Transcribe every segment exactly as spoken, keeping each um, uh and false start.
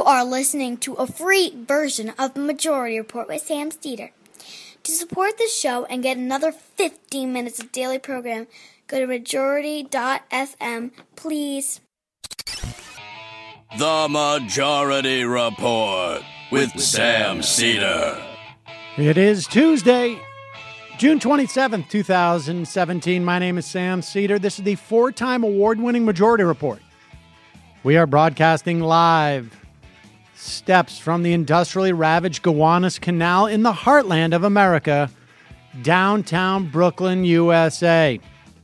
are listening to a free version of Majority Report with Sam Steeder. To support the show and get another fifteen minutes of daily program, go to majority dot f m, please. The Majority Report with Sam Steeder. It is Tuesday, June twenty-seventh, twenty seventeen. My name is Sam Steeder. This is the four-time award-winning Majority Report. We are broadcasting live steps from the industrially ravaged Gowanus Canal in the heartland of America, downtown Brooklyn, U S A.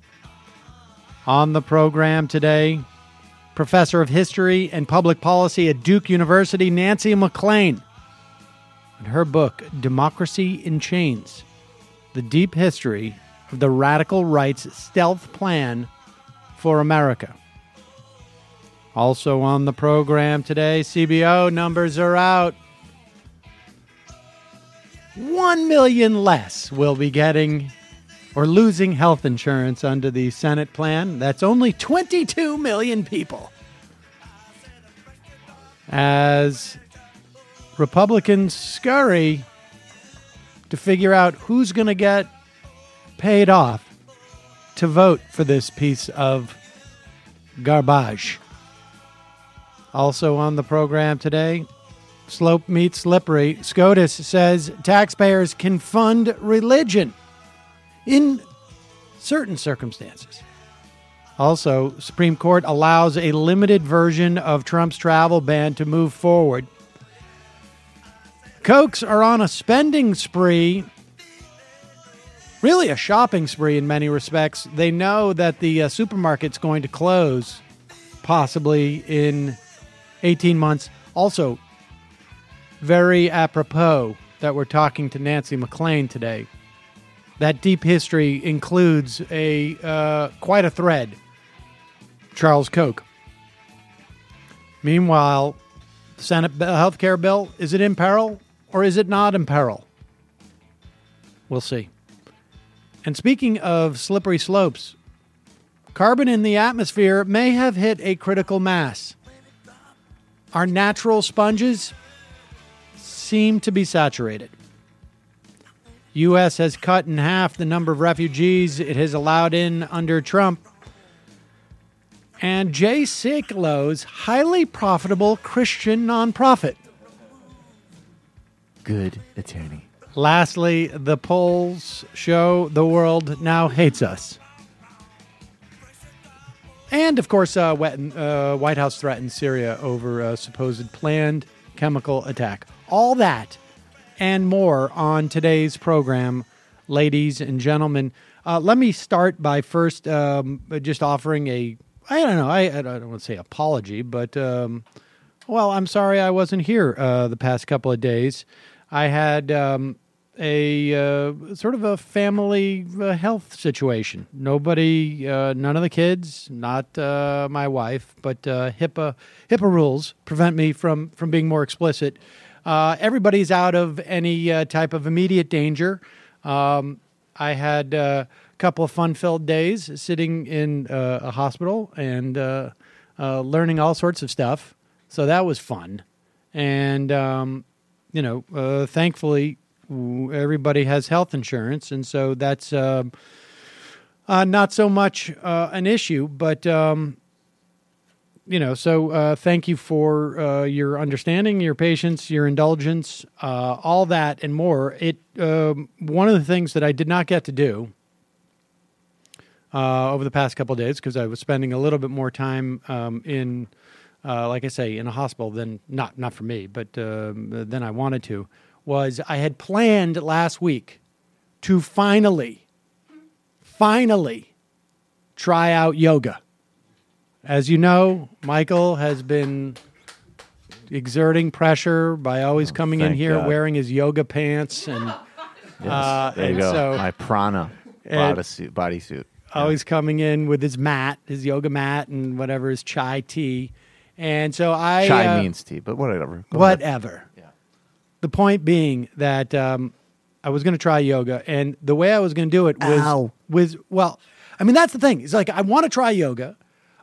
On the program today, Professor of History and Public Policy at Duke University, Nancy MacLean, and her book, Democracy in Chains, The Deep History of the Radical Right's Stealth Plan for America. Also on the program today, C B O numbers are out. One million less will be getting or losing health insurance under the Senate plan. That's only twenty-two million people. As Republicans scurry to figure out who's going to get paid off to vote for this piece of garbage. Also on the program today, slope meets slippery. SCOTUS says taxpayers can fund religion in certain circumstances. Also, Supreme Court allows a limited version of Trump's travel ban to move forward. Kochs are on a spending spree, really a shopping spree in many respects. They know that the uh, supermarket's going to close possibly in eighteen months. Also, very apropos that we're talking to Nancy MacLean today. That deep history includes a uh, quite a thread. Charles Koch. Meanwhile, the Senate health care bill, is it in peril or is it not in peril? We'll see. And speaking of slippery slopes, carbon in the atmosphere may have hit a critical mass. Our natural sponges seem to be saturated. U S has cut in half the number of refugees it has allowed in under Trump. And Jay Sekulow's highly profitable Christian nonprofit. Good attorney. Lastly, the polls show the world now hates us. And, of course, uh, White House threatens Syria over a supposed planned chemical attack. All that and more on today's program, ladies and gentlemen. Uh, let me start by first um, just offering a, I don't know, I, I don't want to say apology, but, um, well, I'm sorry I wasn't here uh, the past couple of days. I had um, a uh, sort of a family uh, health situation. Nobody, uh, none of the kids, not uh, my wife, but uh, HIPAA HIPAA rules prevent me from from being more explicit. Uh, everybody's out of any uh, type of immediate danger. Um, I had uh, a couple of fun-filled days sitting in uh, a hospital and uh, uh, learning all sorts of stuff. So that was fun. And, um, you know, uh, thankfully, everybody has health insurance, and so that's uh, uh, not so much uh, an issue. But, um, you know, so uh, thank you for uh, your understanding, your patience, your indulgence, uh, all that and more. It um, one of the things that I did not get to do uh, over the past couple of days, because I was spending a little bit more time um, in, uh, like I say, in a hospital than, not, not for me, but uh, than I wanted to, was I had planned last week to finally, finally try out yoga. As you know, Michael has been exerting pressure by always oh, coming in here God. wearing his yoga pants and yes, uh, there you and go. So, my prana bodysuit. bodysuit. Always yeah. coming in with his mat, his yoga mat, and whatever his chai tea. And so I chai uh, means tea, but whatever. Go whatever. Yeah. The point being that um, I was going to try yoga, and the way I was going to do it was Ow. was well. I mean, that's the thing. It's like I want to try yoga.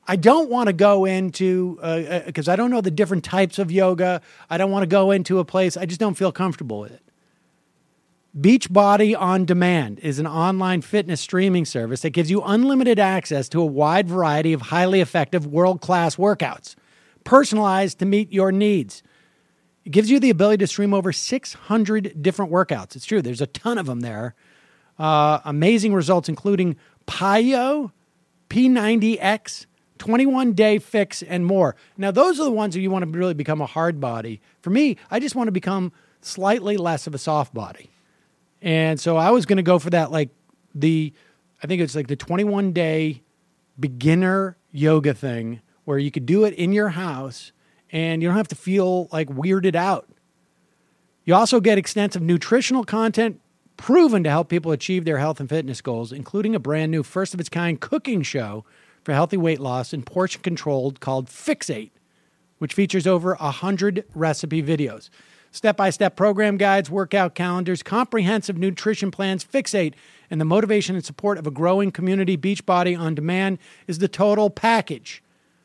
I don't want to go into, because uh, I don't know the different types of yoga. I don't want to go into a place. I just don't feel comfortable with it. Beachbody On Demand is an online fitness streaming service that gives you unlimited access to a wide variety of highly effective world-class workouts, personalized to meet your needs. It gives you the ability to stream over six hundred different workouts. It's true. There's a ton of them there. Uh, amazing results, including Plyo, P ninety X, twenty-one day fix, and more. Now, those are the ones that you want to really become a hard body. For me, I just want to become slightly less of a soft body. And so I was going to go for that, like the, I think it's like the twenty-one day beginner yoga thing where you could do it in your house and you don't have to feel like weirded out. You also get extensive nutritional content proven to help people achieve their health and fitness goals, including a brand new first of its kind cooking show for healthy weight loss and portion controlled called Fixate, which features over one hundred recipe videos. Step-by-step program guides, workout calendars, comprehensive nutrition plans, Fixate, and the motivation and support of a growing community. Beachbody On Demand is the total package.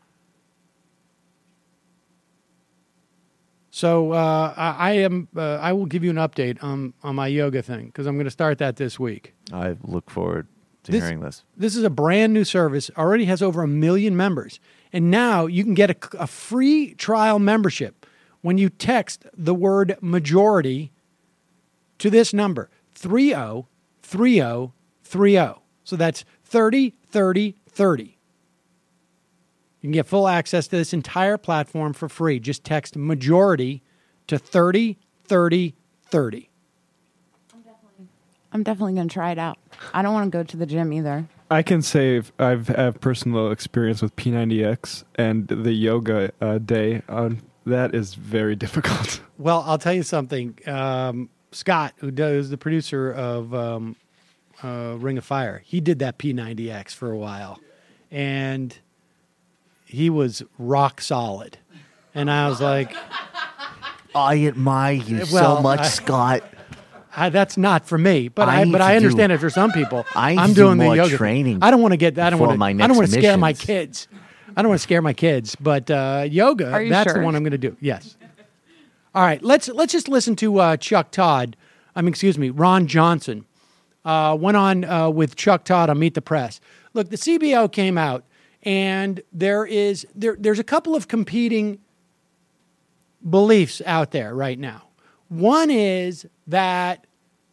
So uh, I, I am. Uh, I will give you an update on, on my yoga thing because I'm going to start that this week. I look forward to This- hearing this. This is a brand new service, already has over a million members. And now you can get a, a free trial membership when you text the word majority to this number, three oh three oh three oh. So that's thirty thirty thirty. You can get full access to this entire platform for free. Just text majority to thirty thirty thirty. I'm definitely going to try it out. I don't want to go to the gym either. I can say if I've have personal experience with P ninety X and the yoga uh, day. On that is very difficult. Well, I'll tell you something. Um, Scott, who does the producer of um, uh, Ring of Fire, he did that P ninety X for a while, and he was rock solid. And I was like, I admire you Well, so much, I- Scott. I, "That's not for me." But I I, need but to I do- understand it for some people. I need I'm to do doing the more yoga thing. training I don't want to get. I don't before want to. my I next don't want to scare my missions. kids. I don't want to scare my kids. But uh, yoga, Are you that's sure? the one I'm going to do. Yes. All right. Let's let's just listen to uh, Chuck Todd. I mean, excuse me, Ron Johnson. Uh, went on uh, with Chuck Todd on Meet the Press. Look, the C B O came out, and there is there there's a couple of competing beliefs out there right now. One is that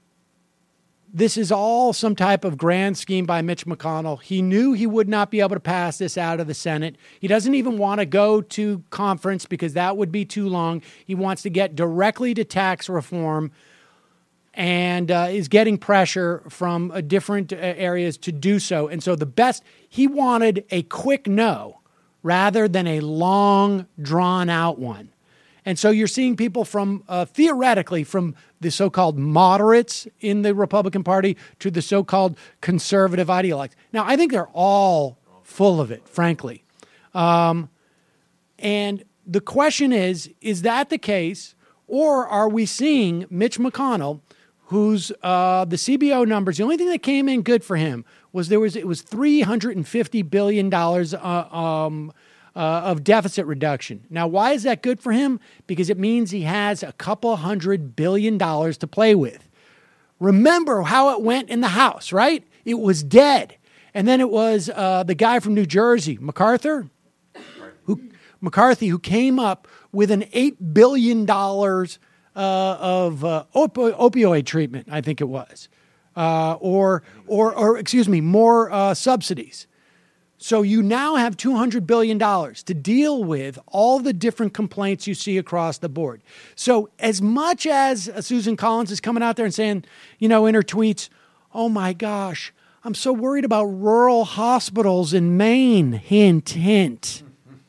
this is all some type of grand scheme by Mitch McConnell. He knew he would not be able to pass this out of the Senate. He doesn't even want to go to conference because that would be too long. He wants to get directly to tax reform and uh, is getting pressure from uh, different uh, areas to do so. And so the best, he wanted a quick no rather than a long, drawn-out one. And so you're seeing people from, uh, theoretically, from the so-called moderates in the Republican Party to the so-called conservative ideologues. Now, I think they're all full of it, frankly. Um, and the question is, is that the case, or are we seeing Mitch McConnell, whose uh, the C B O numbers, the only thing that came in good for him was there was it was three hundred fifty billion dollars uh, um, uh, of deficit reduction. Now, why is that good for him? Because it means he has a couple hundred billion dollars to play with. Remember how it went in the House, right? It was dead. And then it was uh, the guy from New Jersey, MacArthur, who McCarthy, who came up with an eight billion dollars uh, of uh, opi- opioid treatment, I think it was, uh, or, or, or, excuse me, more uh, subsidies. So you now have two hundred billion dollars to deal with all the different complaints you see across the board. So as much as uh, Susan Collins is coming out there and saying, you know, in her tweets, oh my gosh, I'm so worried about rural hospitals in Maine, hint, hint.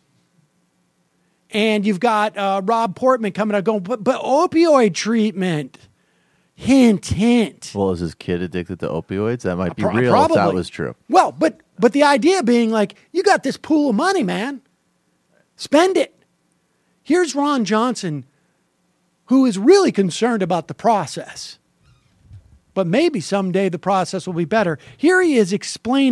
And you've got uh, Rob Portman coming out going, but, but opioid treatment, hint, hint. Well, is his kid addicted to opioids? That might be Pro- real probably. if that was true. Well, but but the idea being like, you got this pool of money, man. Spend it. Here's Ron Johnson, who is really concerned about the process. But maybe someday the process will be better. Here he is explaining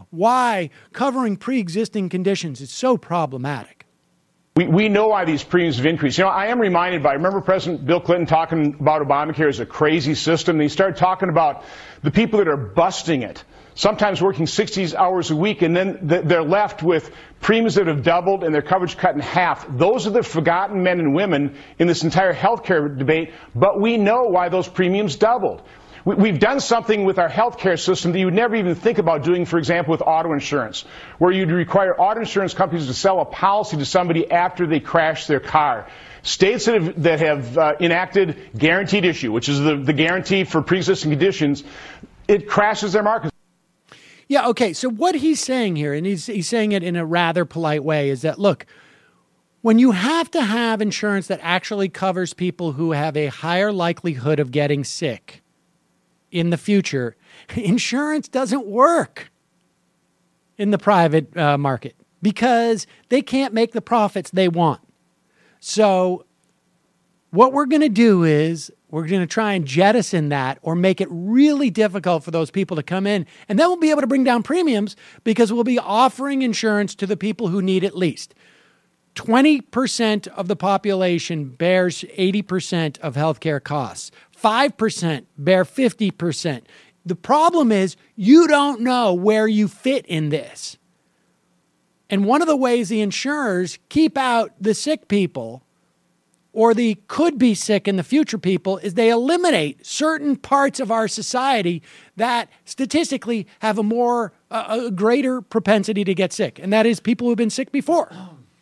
why covering pre-existing conditions is so problematic. We, we know why these premiums have increased. You know, I am reminded by, remember President Bill Clinton talking about Obamacare as a crazy system? And he started talking about the people that are busting it, sometimes working sixty hours a week, and then they're left with premiums that have doubled and their coverage cut in half. Those are the forgotten men and women in this entire health care debate, but we know why those premiums doubled. We've done something with our healthcare system that you would never even think about doing, for example, with auto insurance, where you'd require auto insurance companies to sell a policy to somebody after they crash their car. States that have, that have uh, enacted guaranteed issue, which is the, the guarantee for pre-existing conditions, it crashes their markets. Yeah, okay, so what he's saying here, and he's, he's saying it in a rather polite way, is that, look, when you have to have insurance that actually covers people who have a higher likelihood of getting sick in the future, insurance doesn't work in the private uh, market because they can't make the profits they want. So what we're going to do is we're going to try and jettison that or make it really difficult for those people to come in. And then we'll be able to bring down premiums because we'll be offering insurance to the people who need it least. twenty percent of the population bears eighty percent of healthcare costs. five percent bear fifty percent. The problem is you don't know where you fit in this. And one of the ways the insurers keep out the sick people or the could be sick in the future people is they eliminate certain parts of our society that statistically have a more, uh, a greater propensity to get sick. And that is people who've been sick before.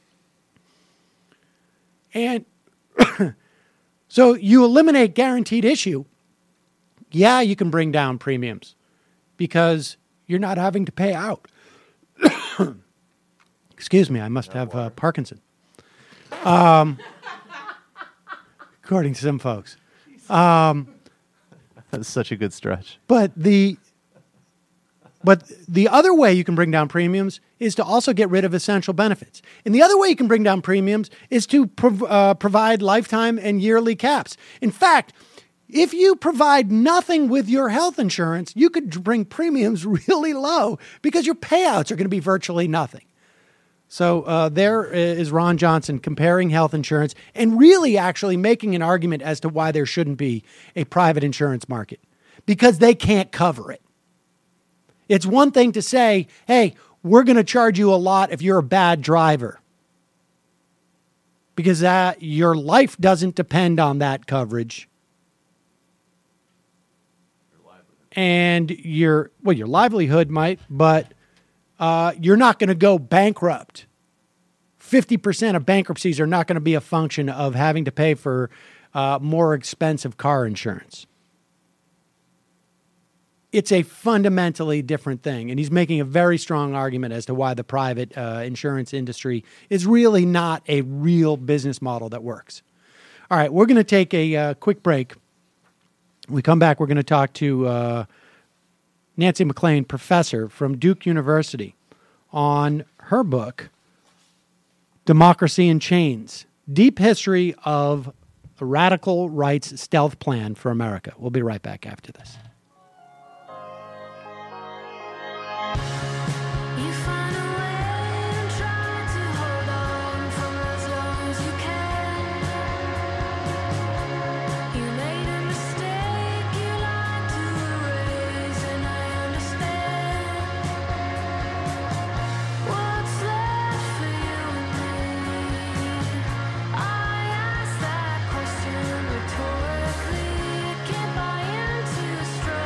And so you eliminate guaranteed issue. Yeah, you can bring down premiums because you're not having to pay out. Excuse me, I must have uh, Parkinson. Um, according to some folks. Um, That's such a good stretch. But the but the other way you can bring down premiums is to also get rid of essential benefits. And the other way you can bring down premiums is to prov- uh, provide lifetime and yearly caps. In fact, if you provide nothing with your health insurance, you could bring premiums really low because your payouts are going to be virtually nothing. So uh, there is Ron Johnson comparing health insurance and really actually making an argument as to why there shouldn't be a private insurance market because they can't cover it. It's one thing to say, hey, we're going to charge you a lot if you're a bad driver because that, your life doesn't depend on that coverage. And your, well, your livelihood might, but uh, you're not going to go bankrupt. fifty percent of bankruptcies are not going to be a function of having to pay for uh, more expensive car insurance. It's a fundamentally different thing. And he's making a very strong argument as to why the private uh, insurance industry is really not a real business model that works. All right, we're going to take a uh, quick break. When we come back, we're going to talk to uh, Nancy McLean, professor from Duke University, on her book, Democracy in Chains, Deep History of the Radical Right's Stealth Plan for America. We'll be right back after this. Rhetorically, can't buy into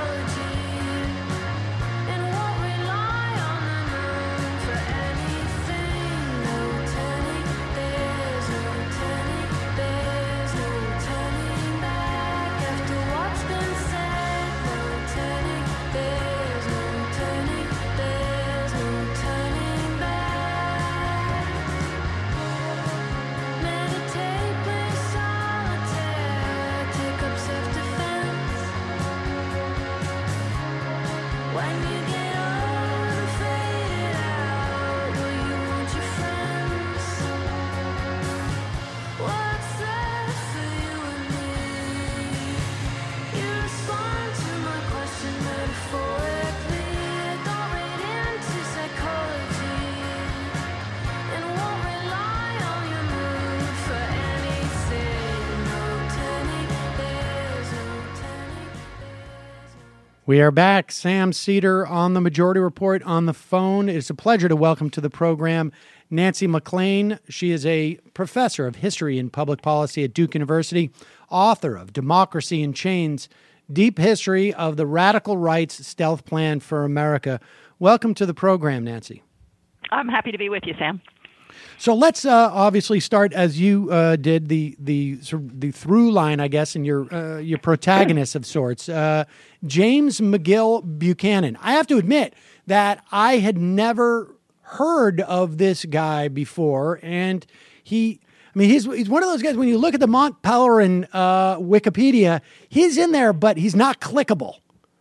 We are back. Sam Seder on the Majority Report on the phone. It's a pleasure to welcome to the program Nancy MacLean. She is a professor of history and public policy at Duke University, author of Democracy in Chains, Deep History of the Radical Right's Stealth Plan for America. Welcome to the program, Nancy. I'm happy to be with you, Sam. So let's uh, obviously start as you uh, did the the sort of the through line, I guess, and your uh, your protagonist of sorts, uh, James McGill Buchanan. I have to admit that I had never heard of this guy before, and he. I mean, he's he's one of those guys. When you look at the Mont Pelerin uh, Wikipedia, he's in there, but he's not clickable,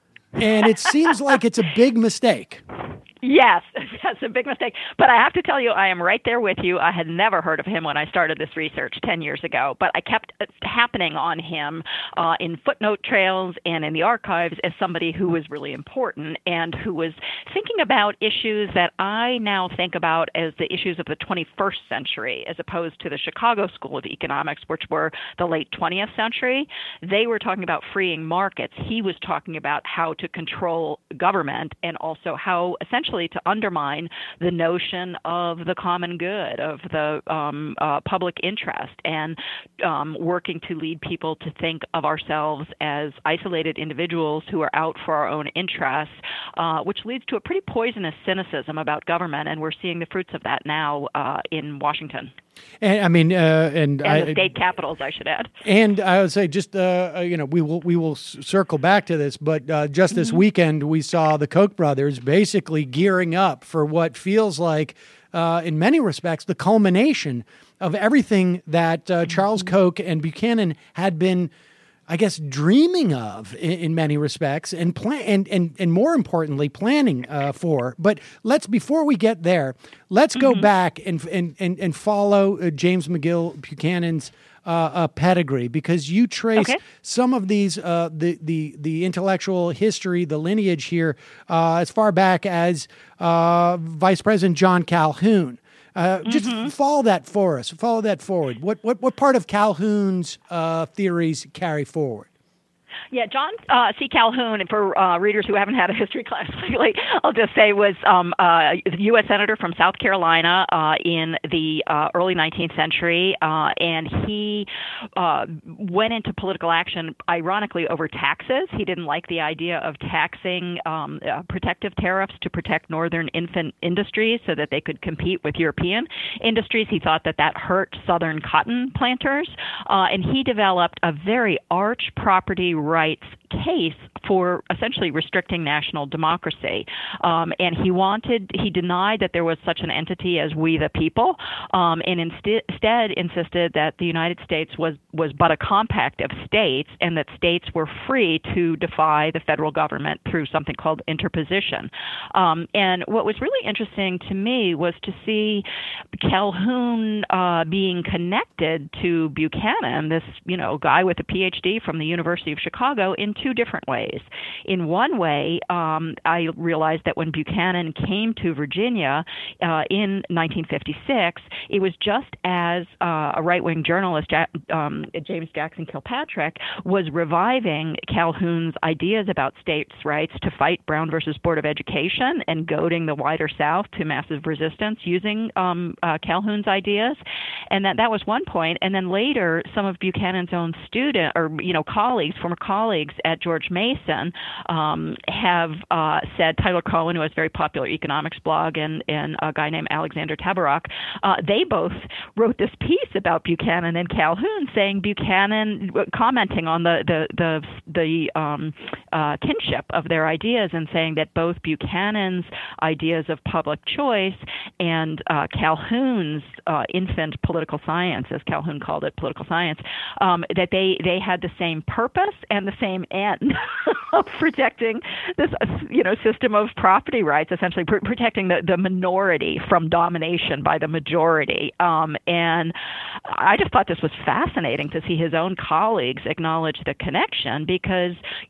and it seems like it's a big mistake. Yes, that's a big mistake. But I have to tell you, I am right there with you. I had never heard of him when I started this research ten years ago, but I kept happening on him uh, in footnote trails and in the archives as somebody who was really important and who was thinking about issues that I now think about as the issues of the twenty-first century, as opposed to the Chicago School of Economics, which were the late twentieth century. They were talking about freeing markets. He was talking about how to control government and also how essentially to undermine the notion of the common good, of the um, uh, public interest, and um, working to lead people to think of ourselves as isolated individuals who are out for our own interests, uh, which leads to a pretty poisonous cynicism about government, and we're seeing the fruits of that now uh, in Washington. And I mean, uh, and, and I, the state capitals, I should add. And I would say, just uh, you know, we will we will circle back to this, but uh, just this mm-hmm. weekend we saw the Koch brothers basically gearing up for what feels like, uh, in many respects, the culmination of everything that uh, Charles mm-hmm. Koch and Buchanan had been, I guess, dreaming of in, in many respects, and plan and and and more importantly, planning uh, for. But let's before we get there, let's mm-hmm. go back and and and, and follow uh, James McGill Buchanan's uh, uh, pedigree, because you trace okay. some of these uh, the the the intellectual history, the lineage here, uh, as far back as uh, Vice President John Calhoun. Uh, just mm-hmm. follow that for us. Follow that forward. What what what part of Calhoun's uh, theories carry forward? Yeah, John uh, C. Calhoun, and for uh, readers who haven't had a history class lately, I'll just say was um, uh, a U S senator from South Carolina uh, in the uh, early nineteenth century, uh, and he uh, went into political action, ironically, over taxes. He didn't like the idea of taxing um, uh, protective tariffs to protect northern infant industries so that they could compete with European industries. He thought that that hurt southern cotton planters, uh, and he developed a very arch property rights case for essentially restricting national democracy. Um, and he wanted, he denied that there was such an entity as we the people, um, and insti- instead insisted that the United States was, was but a compact of states, and that states were free to defy the federal government through something called interposition. Um, and what was really interesting to me was to see Calhoun uh, being connected to Buchanan, this, you know, guy with a P H D from the University of Chicago, in two different ways. In one way, um, I realized that when Buchanan came to Virginia uh, in nineteen fifty-six, it was just as uh, a right-wing journalist, um, James Jackson Kilpatrick, was reviving Calhoun's ideas about states' rights to fight Brown versus Board of Education and goading the wider South to massive resistance using um, uh, Calhoun's ideas. And that, that was one point. And then later, some of Buchanan's own student or, you know, colleagues, former colleagues at George Mason um, have uh, said, Tyler Cohen, who has a very popular economics blog, and, and a guy named Alexander Tabarrok, uh, they both wrote this piece about Buchanan and Calhoun, saying Buchanan, commenting on the the the, the um, uh, kinship of their ideas, and saying that both Buchanan's ideas of public choice and uh, Calhoun's uh, infant political science, as Calhoun called it, political science, um, that they, they had the same purpose and the same end of protecting this, you know, system of property rights, essentially pr- protecting the, the minority from domination by the majority. Um, and I just thought this was fascinating to see his own colleagues acknowledge the connection, because, you know, Calhoun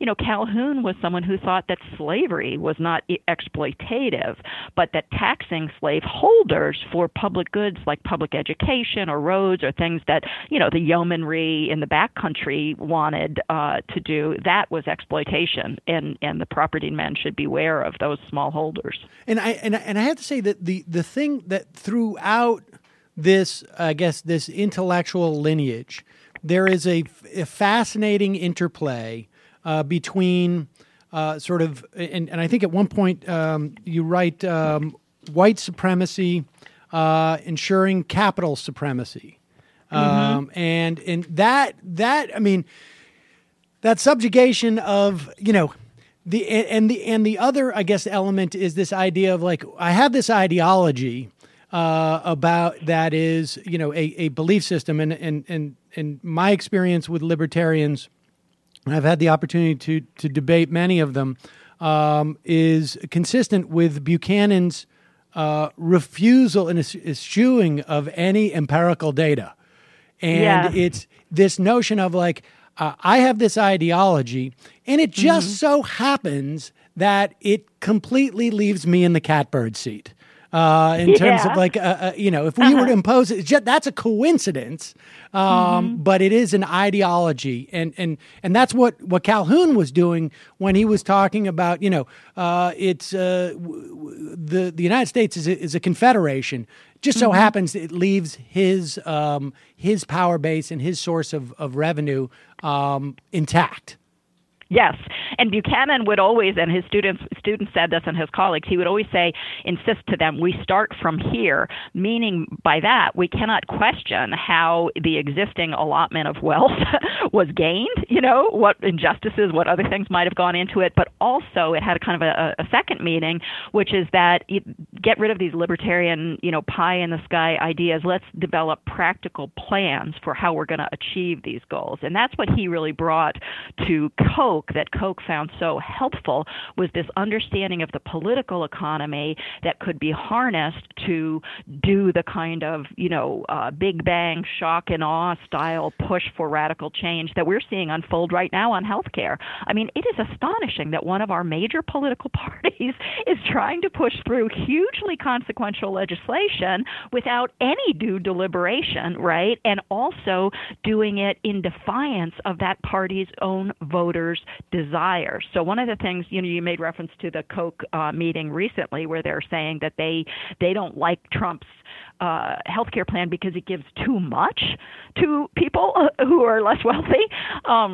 Calhoun was someone who thought that slavery was not exploitative, but that taxing slaveholders for public goods like public education or roads or things that, you know, the yeomanry in the backcountry wanted uh, to do, that was exploitation, and, and the property men should beware of those smallholders. And I and I, and I have to say that the the thing that throughout this, I guess, this intellectual lineage, there is a, a fascinating interplay uh, between uh, sort of, and, and I think at one point um, you write um, white supremacy uh, ensuring capital supremacy, um, mm-hmm. and and that that I mean that subjugation of, you know. The and the and the other, I guess, element is this idea of like, I have this ideology uh, about that is, you know, a, a belief system, and and and and my experience with libertarians, and I've had the opportunity to to debate many of them, um, is consistent with Buchanan's uh, refusal and eschewing of any empirical data, and yeah. it's this notion of like, Uh, I have this ideology, and it just mm-hmm. so happens that it completely leaves me in the catbird seat. Uh, in yeah. terms of like, uh, uh, you know, if we uh-huh. were to impose it, it's just, that's a coincidence, um, mm-hmm. but it is an ideology. And, and, and that's what, what Calhoun was doing when he was talking about, you know, uh, it's uh, w- the, the United States is a, is a confederation. Just so mm-hmm. happens it leaves his um, his power base and his source of, of revenue um, intact. Yes, and Buchanan would always, and his students students said this, and his colleagues, he would always say, insist to them, we start from here, meaning by that we cannot question how the existing allotment of wealth was gained, you know, what injustices, what other things might have gone into it, but also it had a kind of a, a second meaning, which is that you get rid of these libertarian, you know, pie-in-the-sky ideas. Let's develop practical plans for how we're going to achieve these goals, and that's what he really brought to Koch, that Koch found so helpful, was this understanding of the political economy that could be harnessed to do the kind of, you know, uh, Big Bang, shock and awe style push for radical change that we're seeing unfold right now on healthcare. I mean, it is astonishing that one of our major political parties is trying to push through hugely consequential legislation without any due deliberation, right? And also doing it in defiance of that party's own voters' desires. So one of the things, you know, you made reference to the Koch uh, meeting recently where they're saying that they they don't like Trump's uh, healthcare plan because it gives too much to people who are less wealthy. Um,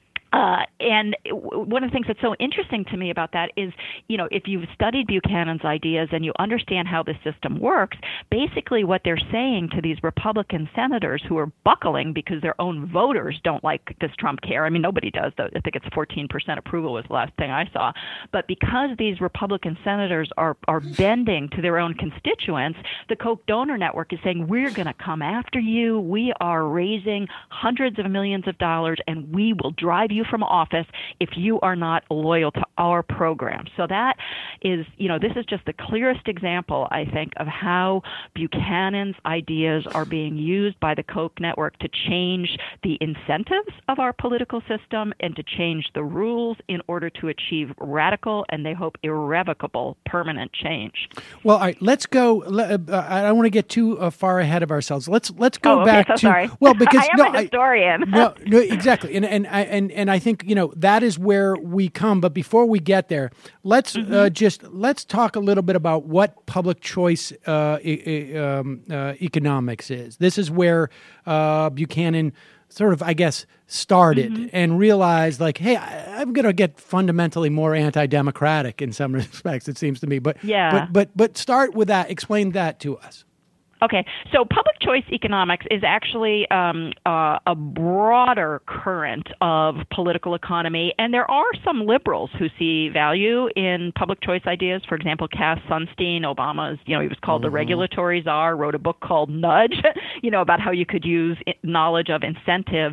Uh, and one of the things that's so interesting to me about that is, you know, if you've studied Buchanan's ideas and you understand how the system works, basically what they're saying to these Republican senators who are buckling because their own voters don't like this Trump care. I mean, nobody does, though. I think it's fourteen percent approval was the last thing I saw. But because these Republican senators are, are bending to their own constituents, the Koch donor network is saying, we're going to come after you. We are raising hundreds of millions of dollars, and we will drive you from office if you are not loyal to our program. So that is, you know, this is just the clearest example, I think, of how Buchanan's ideas are being used by the Koch network to change the incentives of our political system and to change the rules in order to achieve radical and, they hope, irrevocable permanent change. Well, all right, let's go. Uh, I don't want to get too uh, far ahead of ourselves. Let's let's go oh, okay, back so to sorry. well, because I am no, a historian. I, no, no, exactly, and and I and and I think, you know, that is where we come. But before we get there, let's mm-hmm. uh, just let's talk a little bit about what public choice uh, e- um, uh, economics is. This is where uh, Buchanan sort of, I guess, started mm-hmm. and realized, like, hey, I, I'm going to get fundamentally more anti-democratic in some respects, it seems to me. But yeah. but but but start with that. Explain that to us. Okay, so public choice economics is actually um, uh, a broader current of political economy, and there are some liberals who see value in public choice ideas. For example, Cass Sunstein, Obama's, you know, he was called mm-hmm. the regulatory czar, wrote a book called Nudge, you know, about how you could use knowledge of incentives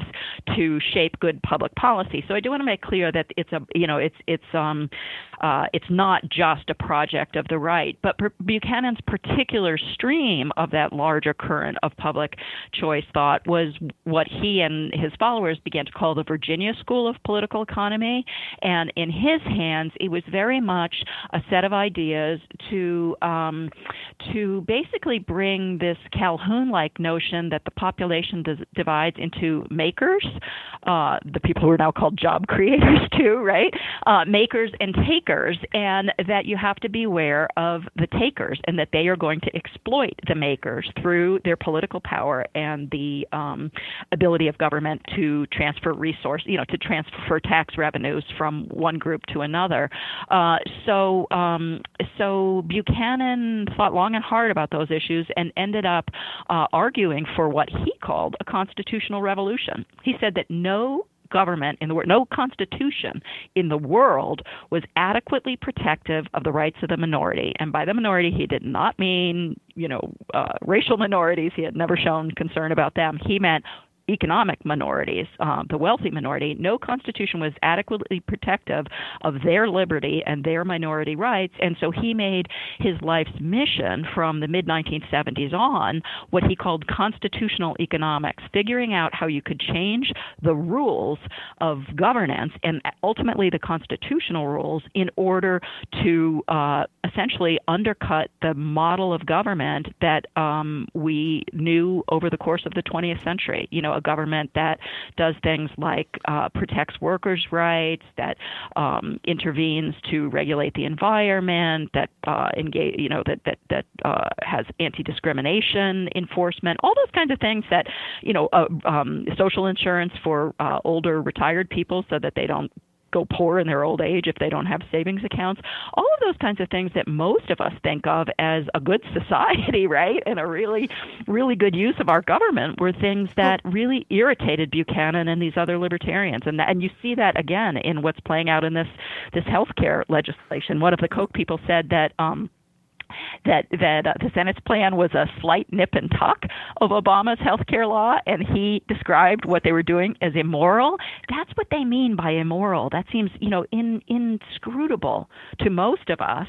to shape good public policy. So I do want to make clear that it's a you know it's it's um uh, it's not just a project of the right, but Buchanan's particular stream of that larger current of public choice thought was what he and his followers began to call the Virginia School of Political Economy. And in his hands, it was very much a set of ideas to um, to basically bring this Calhoun-like notion that the population does, divides into makers, uh, the people who are now called job creators too, right? Uh, makers and takers, and that you have to beware of the takers and that they are going to exploit the makers through their political power and the um, ability of government to transfer resource, you know, to transfer tax revenues from one group to another. Uh, so, um, so Buchanan thought long and hard about those issues and ended up uh, arguing for what he called a constitutional revolution. He said that no government in the world, no constitution in the world was adequately protective of the rights of the minority. And by the minority, he did not mean, you know, uh, racial minorities. He had never shown concern about them. He meant economic minorities, uh, the wealthy minority. No constitution was adequately protective of their liberty and their minority rights, and so he made his life's mission from the mid nineteen seventies on what he called constitutional economics, figuring out how you could change the rules of governance and ultimately the constitutional rules in order to uh, essentially undercut the model of government that um, we knew over the course of the twentieth century. You know, a government that does things like uh, protects workers' rights, that um, intervenes to regulate the environment, that uh, engage, you know, that that that uh, has anti-discrimination enforcement, all those kinds of things that, you know, uh, um, social insurance for uh, older retired people so that they don't go poor in their old age if they don't have savings accounts. All of those kinds of things that most of us think of as a good society, right, and a really, really good use of our government were things that really irritated Buchanan and these other libertarians. And that, and you see that again in what's playing out in this this healthcare legislation. One of the Koch people said that um, that that uh, the Senate's plan was a slight nip and tuck of Obama's health care law, and he described what they were doing as immoral. That's what they mean by immoral. That seems, you know, in, inscrutable to most of us,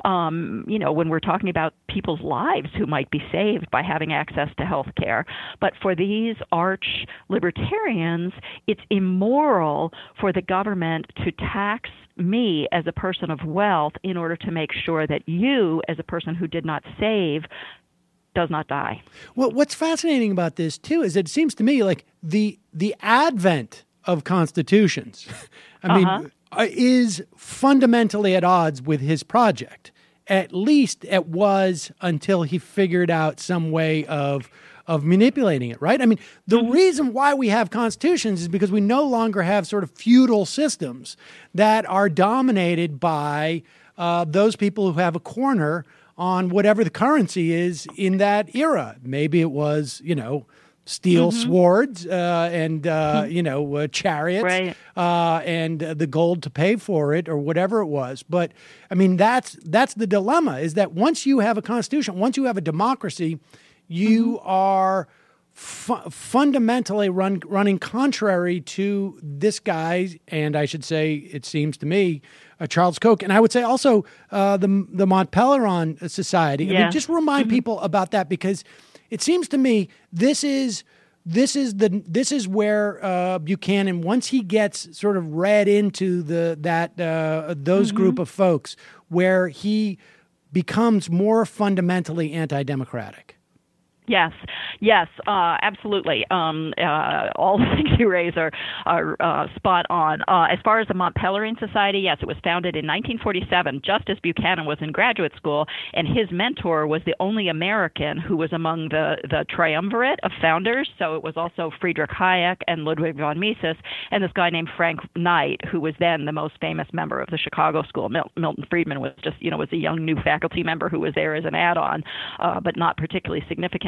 um, you know, when we're talking about people's lives who might be saved by having access to health care. But for these arch libertarians, it's immoral for the government to tax me as a person of wealth in order to make sure that you, as a person who did not save, does not die. Well, what's fascinating about this, too, is it seems to me like the the advent of constitutions, I uh-huh. mean, is fundamentally at odds with his project. At least it was until he figured out some way of of manipulating it, right? I mean, the mm-hmm. reason why we have constitutions is because we no longer have sort of feudal systems that are dominated by uh, those people who have a corner on whatever the currency is in that era. Maybe it was, you know, steel mm-hmm. swords uh, and, uh, mm-hmm. you know, uh, chariots right. uh, and uh, the gold to pay for it or whatever it was. But, I mean, that's that's the dilemma, is that once you have a constitution, once you have a democracy, you mm-hmm. are fu- fundamentally run, running contrary to this guy, and I should say, it seems to me, uh, Charles Koch. And I would say also uh, the the Mont Pelerin Society. Yeah. I mean, just remind mm-hmm. people about that, because it seems to me this is this is the this is where uh, Buchanan, once he gets sort of read into the that uh, those mm-hmm. group of folks, where he becomes more fundamentally anti-democratic. Yes, yes, uh, absolutely. Um, uh, all the things you raise are, are uh, spot on. Uh, as far as the Mont Pelerin Society, yes, it was founded in nineteen forty-seven, just as Buchanan was in graduate school, and his mentor was the only American who was among the, the triumvirate of founders. So it was also Friedrich Hayek and Ludwig von Mises, and this guy named Frank Knight, who was then the most famous member of the Chicago School. Mil- Milton Friedman was just, you know, was a young new faculty member who was there as an add-on, uh, but not particularly significant.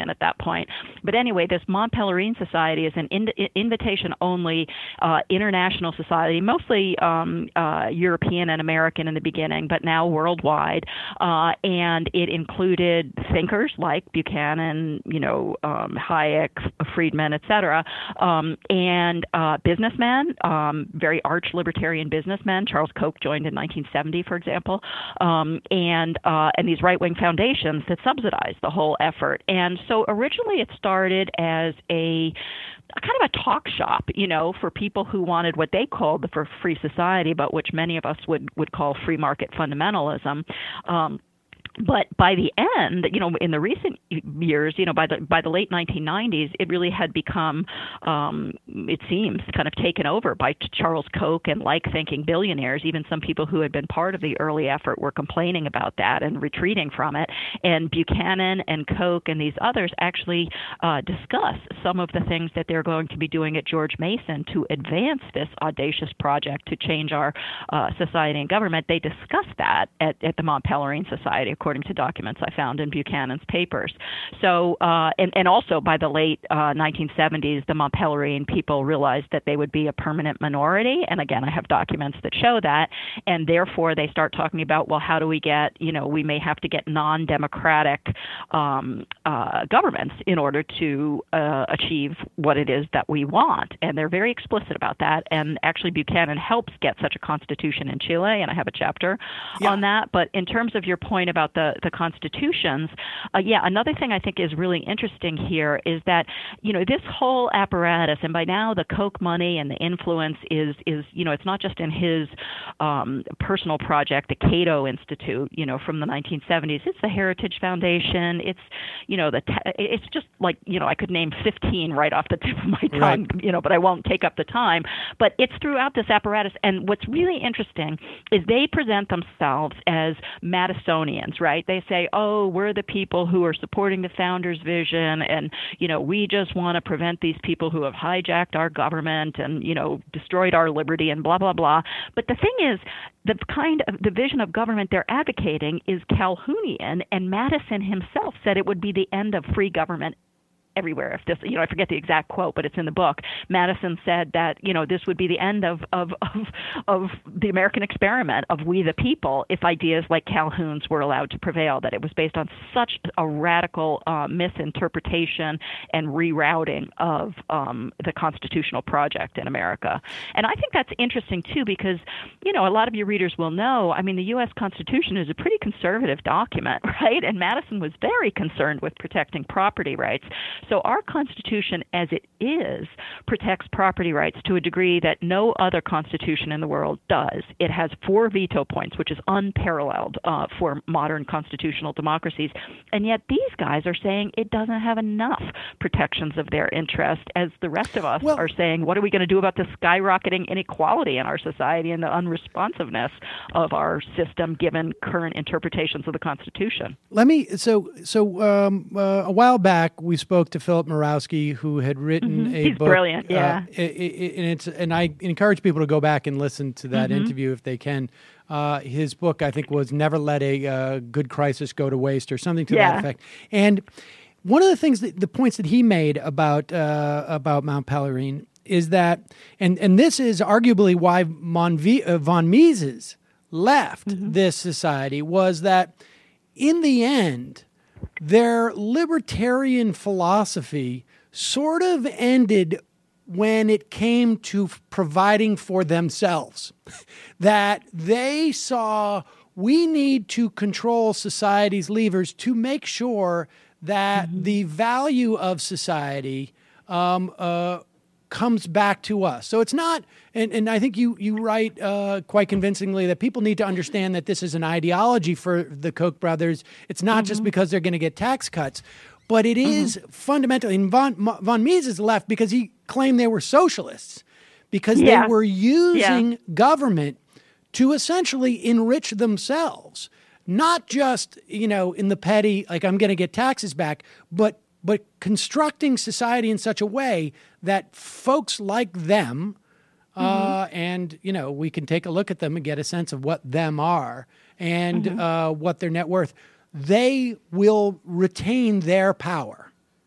European at that point. But anyway, this Mont Pelerin Society is an in- invitation-only uh, international society, mostly um, uh, European and American in the beginning, but now worldwide. Uh, and it included thinkers like Buchanan, you know, um, Hayek, Friedman, et cetera, um, and uh, businessmen, um, very arch libertarian businessmen. Charles Koch joined in nineteen seventy, for example, um, and uh, and these right-wing foundations that subsidized the whole effort. And so originally it started as a kind of a talk shop, you know, for people who wanted what they called the free society, but which many of us would, would call free market fundamentalism. Um, But by the end, you know, in the recent years, you know, by the by the late nineteen nineties, it really had become, um, it seems, kind of taken over by Charles Koch and like-thinking billionaires. Even some people who had been part of the early effort were complaining about that and retreating from it. And Buchanan and Koch and these others actually uh, discuss some of the things that they're going to be doing at George Mason to advance this audacious project to change our uh, society and government. They discuss that at, at the Mont Pelerin Society, according to documents I found in Buchanan's papers. So, uh, and, and also by the late uh, nineteen seventies, the Mont Pelerin people realized that they would be a permanent minority. And again, I have documents that show that. And therefore, they start talking about, well, how do we get, you know, we may have to get non-democratic um, uh, governments in order to uh, achieve what it is that we want. And they're very explicit about that. And actually, Buchanan helps get such a constitution in Chile, and I have a chapter yeah. on that. But in terms of your point about the, the constitutions, uh, yeah, another thing I think is really interesting here is that, you know, this whole apparatus, and by now the Koch money and the influence is, is you know, it's not just in his um, personal project, the Cato Institute, you know, from the nineteen seventies. It's the Heritage Foundation. It's, you know, the te- it's just like, you know, I could name fifteen right off the tip of my tongue, right. you know, but I won't take up the time. But it's throughout this apparatus. And what's really interesting is they present themselves as Madisonians, right? They say, oh, we're the people who are supporting the founders' vision, and, you know, we just want to prevent these people who have hijacked our government and, you know, destroyed our liberty and blah, blah, blah. But the thing is, the kind of the vision of government they're advocating is Calhounian, and Madison himself said it would be the end of free government everywhere. If this, you know, I forget the exact quote, but it's in the book. Madison said that, you know, this would be the end of of of, of the American experiment of we the people if ideas like Calhoun's were allowed to prevail, that it was based on such a radical uh, misinterpretation and rerouting of um, the constitutional project in America. And I think that's interesting, too, because, you know, a lot of your readers will know, I mean, the U S Constitution is a pretty conservative document, right? And Madison was very concerned with protecting property rights. So our Constitution, as it is, protects property rights to a degree that no other constitution in the world does. It has four veto points, which is unparalleled uh, for modern constitutional democracies. And yet these guys are saying it doesn't have enough protections of their interest, as the rest of us well, are saying, what are we going to do about the skyrocketing inequality in our society and the unresponsiveness of our system given current interpretations of the Constitution? Let me, so, so um, uh, a while back, we spoke to Philip Murawski, who had written mm-hmm. a He's book. brilliant, yeah. Uh, it, it, and it's and I encourage people to go back and listen to that mm-hmm. interview if they can. Uh, his book, I think, was "Never Let a uh, Good Crisis Go to Waste" or something to yeah. that effect. And one of the things, that, the points that he made about uh, about Mont Pelerin is that, and and this is arguably why Mon v, uh, von Mises left mm-hmm. this society, was that in the end, their libertarian philosophy sort of ended when it came to providing for themselves. That they saw we need to control society's levers to make sure that mm-hmm. the value of society um, uh, comes back to us. So it's not, and, and I think you you write uh, quite convincingly that people need to understand that this is an ideology for the Koch brothers. It's not mm-hmm. just because they're going to get tax cuts, but it is mm-hmm. fundamentally, and von, von Mises left because he claimed they were socialists, because yeah. they were using yeah. government to essentially enrich themselves, not just, you know, in the petty, like I'm going to get taxes back, but but constructing society in such a way that folks like them, mm-hmm. uh, and, you know, we can take a look at them and get a sense of what them are and mm-hmm. uh, what their net worth, they will retain their power.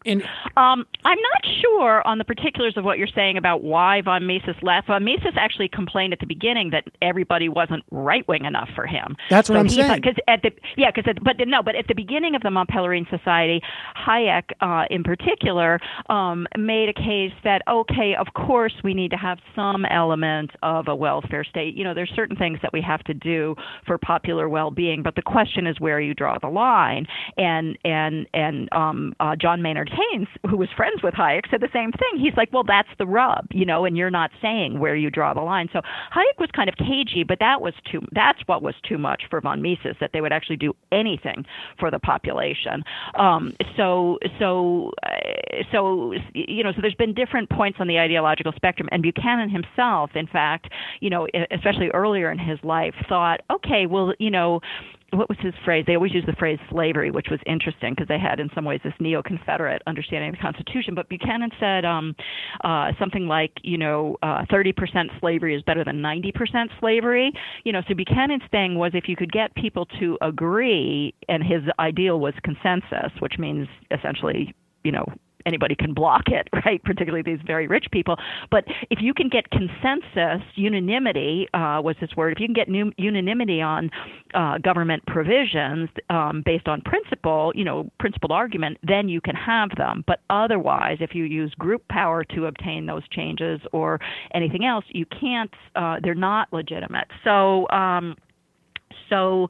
And Um, I'm not sure on the particulars of what you're saying about why von Mises left. Von Mises actually complained at the beginning that everybody wasn't right-wing enough for him. That's what so I'm he saying. Because at the yeah, because but no, but at the beginning of the Mont Pelerin Society, Hayek uh, in particular um, made a case that okay, of course we need to have some element of a welfare state. You know, there's certain things that we have to do for popular well-being, but the question is where you draw the line. And and and um, uh, John Maynard Keynes, who was friends with Hayek, said the same thing. He's like, well, that's the rub, you know, and you're not saying where you draw the line. So Hayek was kind of cagey, but that was too. That's what was too much for von Mises, that they would actually do anything for the population. Um, so so uh, so you know, so there's been different points on the ideological spectrum, and Buchanan himself, in fact, you know, especially earlier in his life, thought, okay, well, you know. What was his phrase? They always used the phrase slavery, which was interesting because they had, in some ways, this neo-Confederate understanding of the Constitution. But Buchanan said um, uh, something like, you know, uh, thirty percent slavery is better than ninety percent slavery. You know, so Buchanan's thing was if you could get people to agree, and his ideal was consensus, which means essentially, you know, anybody can block it, right? Particularly these very rich people. But if you can get consensus, unanimity uh, was this word, if you can get new, unanimity on uh, government provisions um, based on principle, you know, principled argument, then you can have them. But otherwise, if you use group power to obtain those changes or anything else, you can't, uh, they're not legitimate. So, um, so,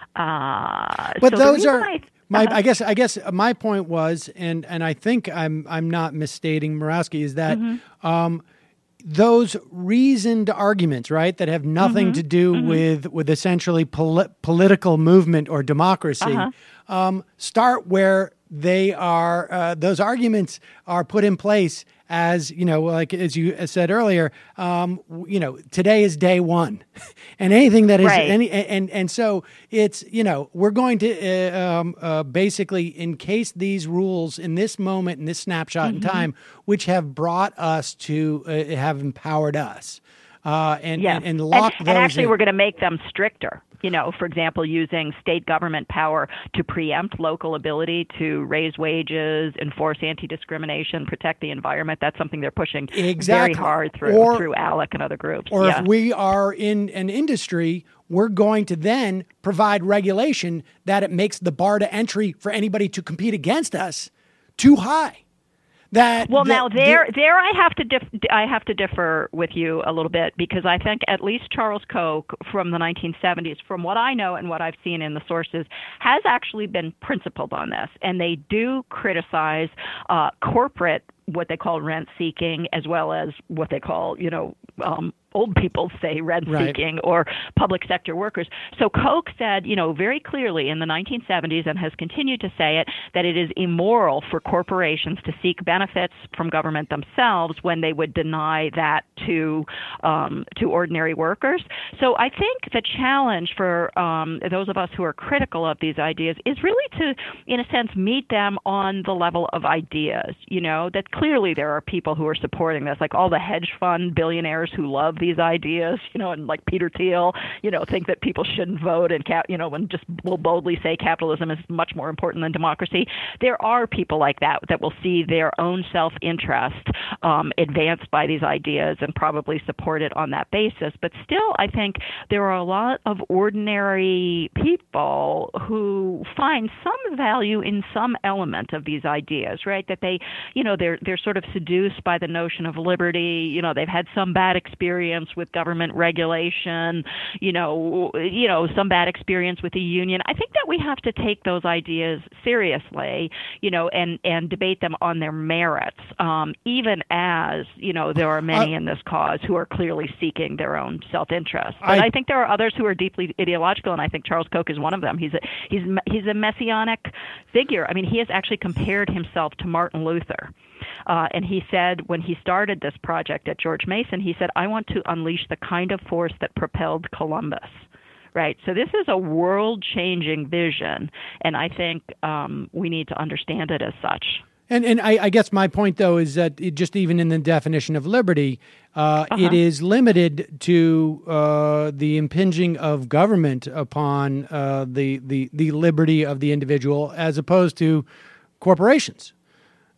uh, but so those are... I, My, uh, I guess, I guess my point was, and, and I think I'm, I'm not misstating Murawski, is that mm-hmm. um, those reasoned arguments, right, that have nothing mm-hmm. to do mm-hmm. with, with essentially poli- political movement or democracy, uh-huh. um, start where they are. Uh, those arguments are put in place as, you know, like as you said earlier, um, you know, today is day one, and anything that is right. any, and and so it's, you know, we're going to uh, um, uh, basically encase these rules in this moment, in this snapshot mm-hmm. in time, which have brought us to uh, have empowered us, uh, and, yes. and and lock and, those. And actually, in. we're going to make them stricter. You know, for example, using state government power to preempt local ability to raise wages, enforce anti-discrimination, protect the environment. That's something they're pushing exactly. very hard through or, through ALEC and other groups. Or yeah. if we are in an industry, we're going to then provide regulation that it makes the bar to entry for anybody to compete against us too high. That, well, that, now there, there, I have to, dif- I have to differ with you a little bit because I think at least Charles Koch from the nineteen seventies, from what I know and what I've seen in the sources, has actually been principled on this, and they do criticize uh, corporate, what they call rent seeking, as well as what they call, you know, um, old people say rent seeking right. or public sector workers. So Koch said, you know, very clearly in the nineteen seventies and has continued to say it, that it is immoral for corporations to seek benefits from government themselves when they would deny that to um, to ordinary workers. So I think the challenge for um, those of us who are critical of these ideas is really to, in a sense, meet them on the level of ideas, you know, that clearly there are people who are supporting this, like all the hedge fund billionaires who love these ideas, you know, and like Peter Thiel, you know, think that people shouldn't vote and, cap, you know, and just will boldly say capitalism is much more important than democracy. There are people like that that will see their own self-interest um, advanced by these ideas and probably support it on that basis. But still, I think there are a lot of ordinary people who find some value in some element of these ideas, right? That they, you know, they're they're sort of seduced by the notion of liberty. You know, they've had some bad experience with government regulation, you know, you know, some bad experience with the union. I think that we have to take those ideas seriously, you know, and, and debate them on their merits, um, even as, you know, there are many uh, in this cause who are clearly seeking their own self-interest. But I, I think there are others who are deeply ideological, and I think Charles Koch is one of them. He's a, he's, he's a messianic figure. I mean, he has actually compared himself to Martin Luther. Uh, and he said when he started this project at George Mason, he said, I want to unleash the kind of force that propelled Columbus. Right. So this is a world-changing vision, and I think um, we need to understand it as such. And and I, I guess my point, though, is that it just even in the definition of liberty, uh, uh-huh. it is limited to uh, the impinging of government upon uh, the, the, the liberty of the individual as opposed to corporations.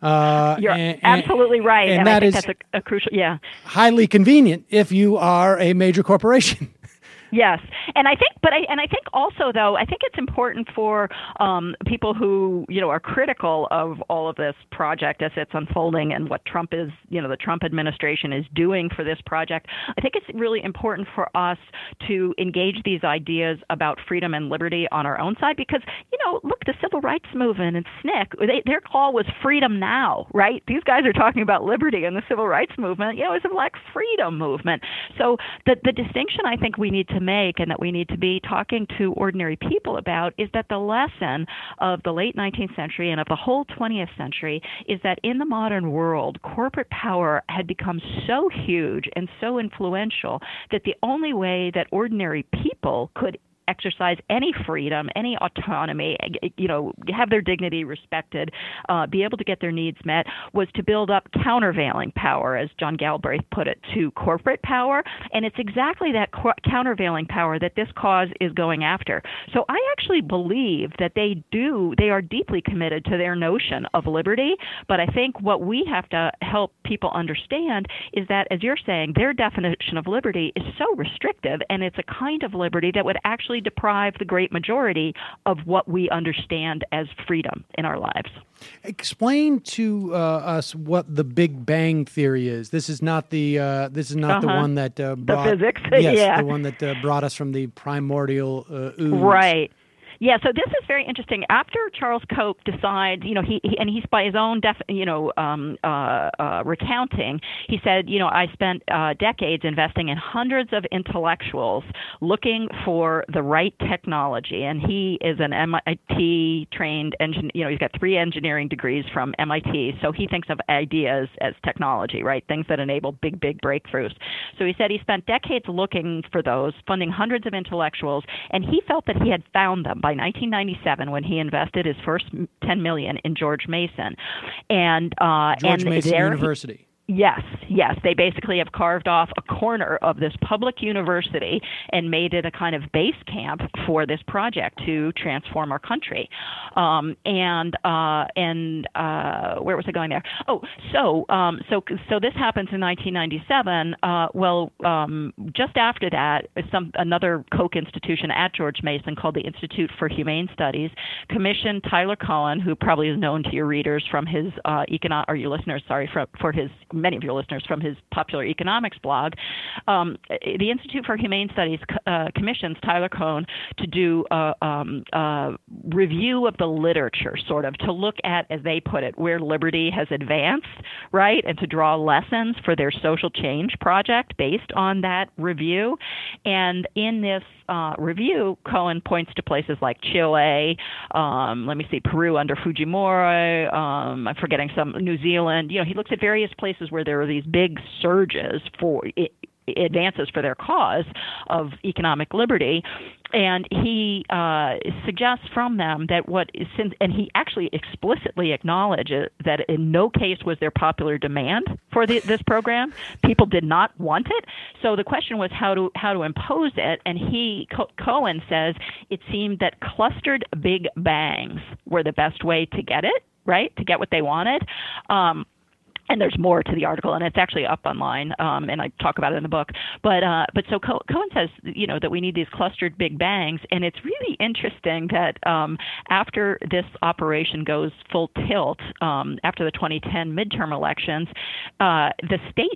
Uh, You're and, absolutely right, and, and, that I think is that's a, a crucial. Yeah, highly convenient if you are a major corporation. Yes, and I think, but I and I think also though, I think it's important for um, people who you know are critical of all of this project as it's unfolding and what Trump is, you know, the Trump administration is doing for this project. I think it's really important for us to engage these ideas about freedom and liberty on our own side because you know, look, the civil rights movement and S N C C, they, their call was freedom now, right? These guys are talking about liberty, and the civil rights movement, you know, is a black freedom movement. So the the distinction I think we need to make and that we need to be talking to ordinary people about is that the lesson of the late nineteenth century and of the whole twentieth century is that in the modern world, corporate power had become so huge and so influential that the only way that ordinary people could exercise any freedom, any autonomy, you know, have their dignity respected, uh, be able to get their needs met, was to build up countervailing power, as John Galbraith put it, to corporate power. And it's exactly that co- countervailing power that this cause is going after. So I actually believe that they do, they are deeply committed to their notion of liberty. But I think what we have to help people understand is that, as you're saying, their definition of liberty is so restrictive, and it's a kind of liberty that would actually deprive the great majority of what we understand as freedom in our lives. Explain to uh, us what the Big Bang Theory is. This is not the uh, this is not uh-huh. the one that uh, brought the physics. Yes, yeah. the one that uh, brought us from the primordial uh, ooze. Right. Yeah, so this is very interesting. After Charles Koch decides, you know, he, he and he's by his own, def, you know, um, uh, uh, recounting, he said, you know, I spent uh, decades investing in hundreds of intellectuals looking for the right technology, and he is an M I T trained engineer. You know, he's got three engineering degrees from M I T, so he thinks of ideas as technology, right? Things that enable big, big breakthroughs. So he said he spent decades looking for those, funding hundreds of intellectuals, and he felt that he had found them by nineteen ninety-seven when he invested his first ten million dollars in George Mason. And uh, George and Mason there, University. Yes, yes. They basically have carved off a corner of this public university and made it a kind of base camp for this project to transform our country. Um, and uh, and uh, where was I going there? Oh, so um, so so this happens in nineteen ninety-seven. Uh, well, um, just after that, some another Koch institution at George Mason called the Institute for Humane Studies commissioned Tyler Cowen, who probably is known to your readers from his uh, economic or your listeners, sorry, for for his many of your listeners from his popular economics blog. Um, the Institute for Humane Studies uh, commissions Tyler Cowen to do a, um, a review of the literature, sort of, to look at, as they put it, where liberty has advanced, right, and to draw lessons for their social change project based on that review. And in this uh, review, Cohen points to places like Chile, um, let me see, Peru under Fujimori, um, I'm forgetting some, New Zealand. You know, he looks at various places where there are these big surges for it, advances for their cause of economic liberty, and he uh, suggests from them that what is, and he actually explicitly acknowledges that in no case was there popular demand for the, this program. People did not want it, so the question was how to how to impose it. And he Cohen says it seemed that clustered big bangs were the best way to get it, right, to get what they wanted. Um, And there's more to the article, and it's actually up online, um, and I talk about it in the book. But uh, but so Co- Cohen says, you know, that we need these clustered big bangs, and it's really interesting that um, after this operation goes full tilt, um, after the twenty ten midterm elections, uh, the state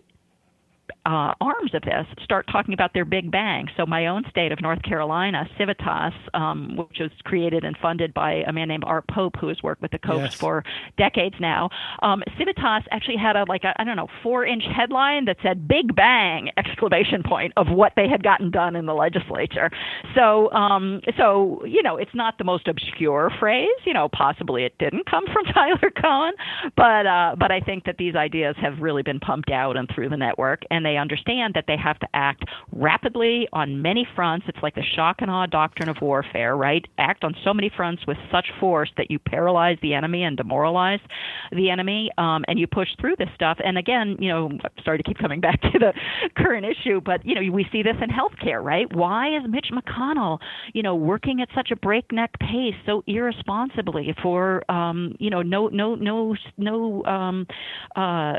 Uh, arms of this start talking about their big bang. So my own state of North Carolina, Civitas, um, which was created and funded by a man named Art Pope, who has worked with the Kochs Yes. for decades now. Um, Civitas actually had a like a, I don't know four-inch headline that said "Big Bang!" exclamation point of what they had gotten done in the legislature. So um, so you know it's not the most obscure phrase. You know possibly it didn't come from Tyler Cowen, but uh, but I think that these ideas have really been pumped out and through the network, and they they understand that they have to act rapidly on many fronts. It's like the shock and awe doctrine of warfare, right? Act on so many fronts with such force that you paralyze the enemy and demoralize the enemy, um, and you push through this stuff. And again, you know, I'm sorry to keep coming back to the current issue, but, you know, we see this in healthcare, right? Why is Mitch McConnell, you know, working at such a breakneck pace so irresponsibly for, um, you know, no, no, no, no, um, uh,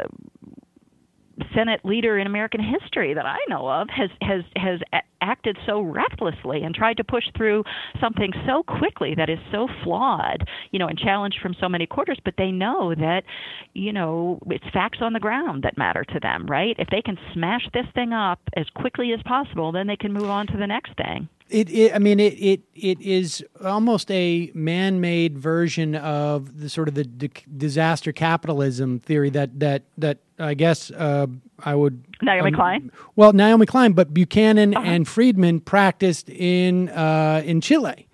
Senate leader in American history that I know of has has has acted so recklessly and tried to push through something so quickly that is so flawed, you know, and challenged from so many quarters. But they know that, you know, it's facts on the ground that matter to them, right? If they can smash this thing up as quickly as possible, then they can move on to the next thing. It, it, I mean, it, it, it is almost a man-made version of the sort of the d- disaster capitalism theory that that that I guess uh, I would Naomi um, Klein. Well, Naomi Klein, but Buchanan uh-huh. and Friedman practiced in uh, in Chile.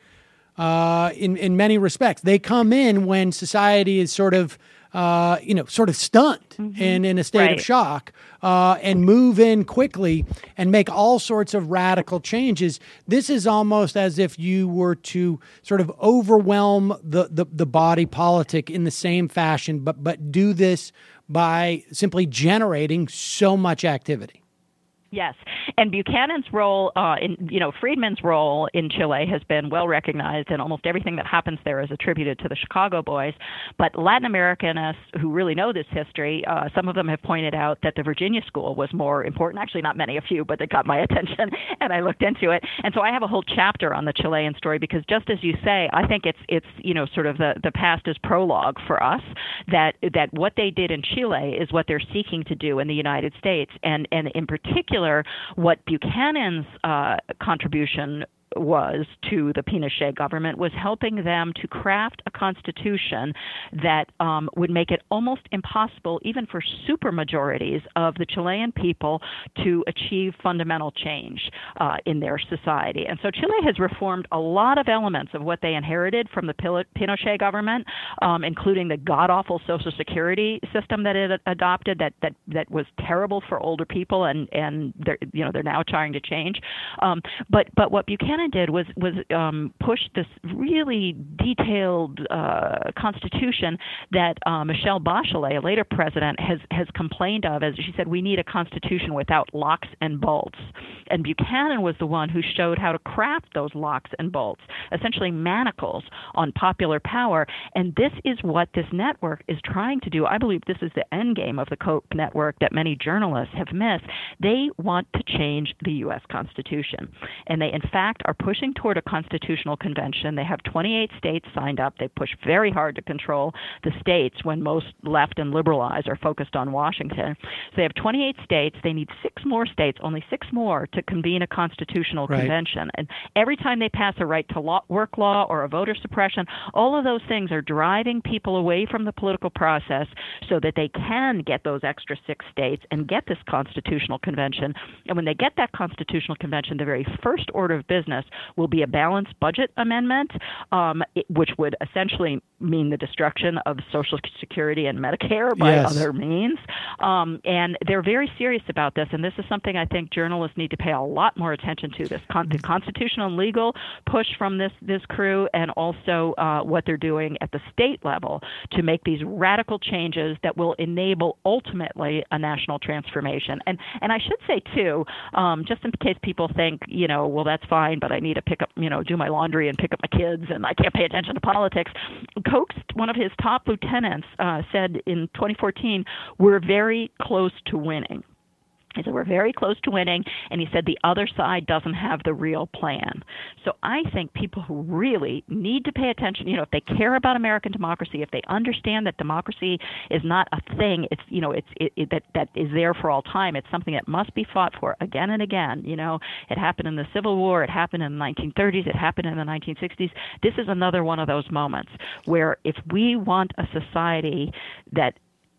Uh, in in many respects, they come in when society is sort of. Uh, you know, sort of stunned mm-hmm. and in a state right. of shock, uh, and move in quickly and make all sorts of radical changes. This is almost as if you were to sort of overwhelm the, the, the body politic in the same fashion, but but do this by simply generating so much activity. Yes, and Buchanan's role, uh, in you know, Friedman's role in Chile has been well recognized, and almost everything that happens there is attributed to the Chicago Boys. But Latin Americanists who really know this history, uh, some of them have pointed out that the Virginia School was more important. Actually, not many, a few, but it got my attention, and I looked into it. And so I have a whole chapter on the Chilean story because, just as you say, I think it's it's you know sort of the, the past is prologue for us. That that what they did in Chile is what they're seeking to do in the United States, and and in particular. What Buchanan's uh, contribution was to the Pinochet government was helping them to craft a constitution that um, would make it almost impossible, even for supermajorities of the Chilean people, to achieve fundamental change uh, in their society. And so Chile has reformed a lot of elements of what they inherited from the Pinochet government, um, including the god-awful Social Security system that it adopted that that that was terrible for older people, and and they're you know they're now trying to change. Um, but but what Buchanan did was was um, push this really detailed uh, constitution that uh, Michelle Bachelet, a later president, has has complained of. As she said, we need a constitution without locks and bolts. And Buchanan was the one who showed how to craft those locks and bolts, essentially manacles on popular power. And this is what this network is trying to do. I believe this is the end game of the Koch network that many journalists have missed. They want to change the U S Constitution. And they, in fact, are pushing toward a constitutional convention. They have twenty-eight states signed up. They push very hard to control the states when most left and liberal eyes are focused on Washington. So they have twenty-eight states. They need six more states, only six more, to convene a constitutional right. convention. And every time they pass a right to law, work law or a voter suppression, all of those things are driving people away from the political process so that they can get those extra six states and get this constitutional convention. And when they get that constitutional convention, the very first order of business will be a balanced budget amendment, um, it, which would essentially mean the destruction of Social Security and Medicare by yes. other means. Um, and they're very serious about this, and this is something I think journalists need to pay a lot more attention to, this con- the constitutional and legal push from this, this crew, and also uh, what they're doing at the state level to make these radical changes that will enable ultimately a national transformation. And and I should say, too, um, just in case people think, you know, well, that's fine, but I need to pick up, you know, do my laundry and pick up my kids, and I can't pay attention to politics. Koch, one of his top lieutenants, uh, said in twenty fourteen, we're very close to winning. He said, we're very close to winning, and he said the other side doesn't have the real plan. So I think people who really need to pay attention, you know, if they care about American democracy, if they understand that democracy is not a thing, it's, you know, it's it, it, that that is there for all time. It's something that must be fought for again and again. You know, it happened in the Civil War. It happened in the nineteen thirties. It happened in the nineteen sixties. This is another one of those moments where if we want a society that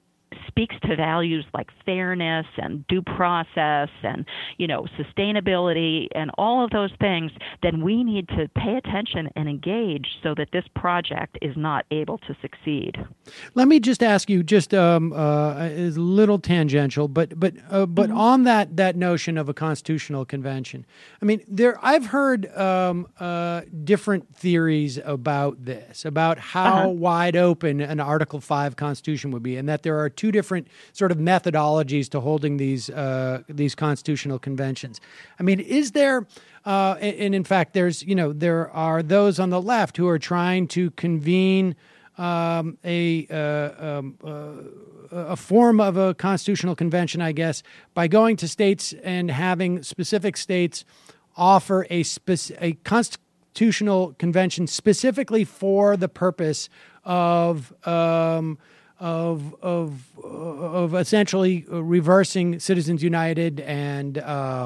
speaks to values like fairness and due process and, you know, sustainability and all of those things, then we need to pay attention and engage so that this project is not able to succeed. Let me just ask you, just um, uh, is a little tangential, but but uh, but mm-hmm. on that that notion of a constitutional convention, I mean, there I've heard um, uh, different theories about this, about how uh-huh. wide open an Article Five Constitution would be, and that there are two different sort of methodologies to holding these uh, these constitutional conventions. I mean, is there? Uh, and in fact, there's you know there are those on the left who are trying to convene um, a uh, um, uh, a form of a constitutional convention, I guess, by going to states and having specific states offer a spec- a constitutional convention specifically for the purpose of um, of of of essentially reversing Citizens United and uh,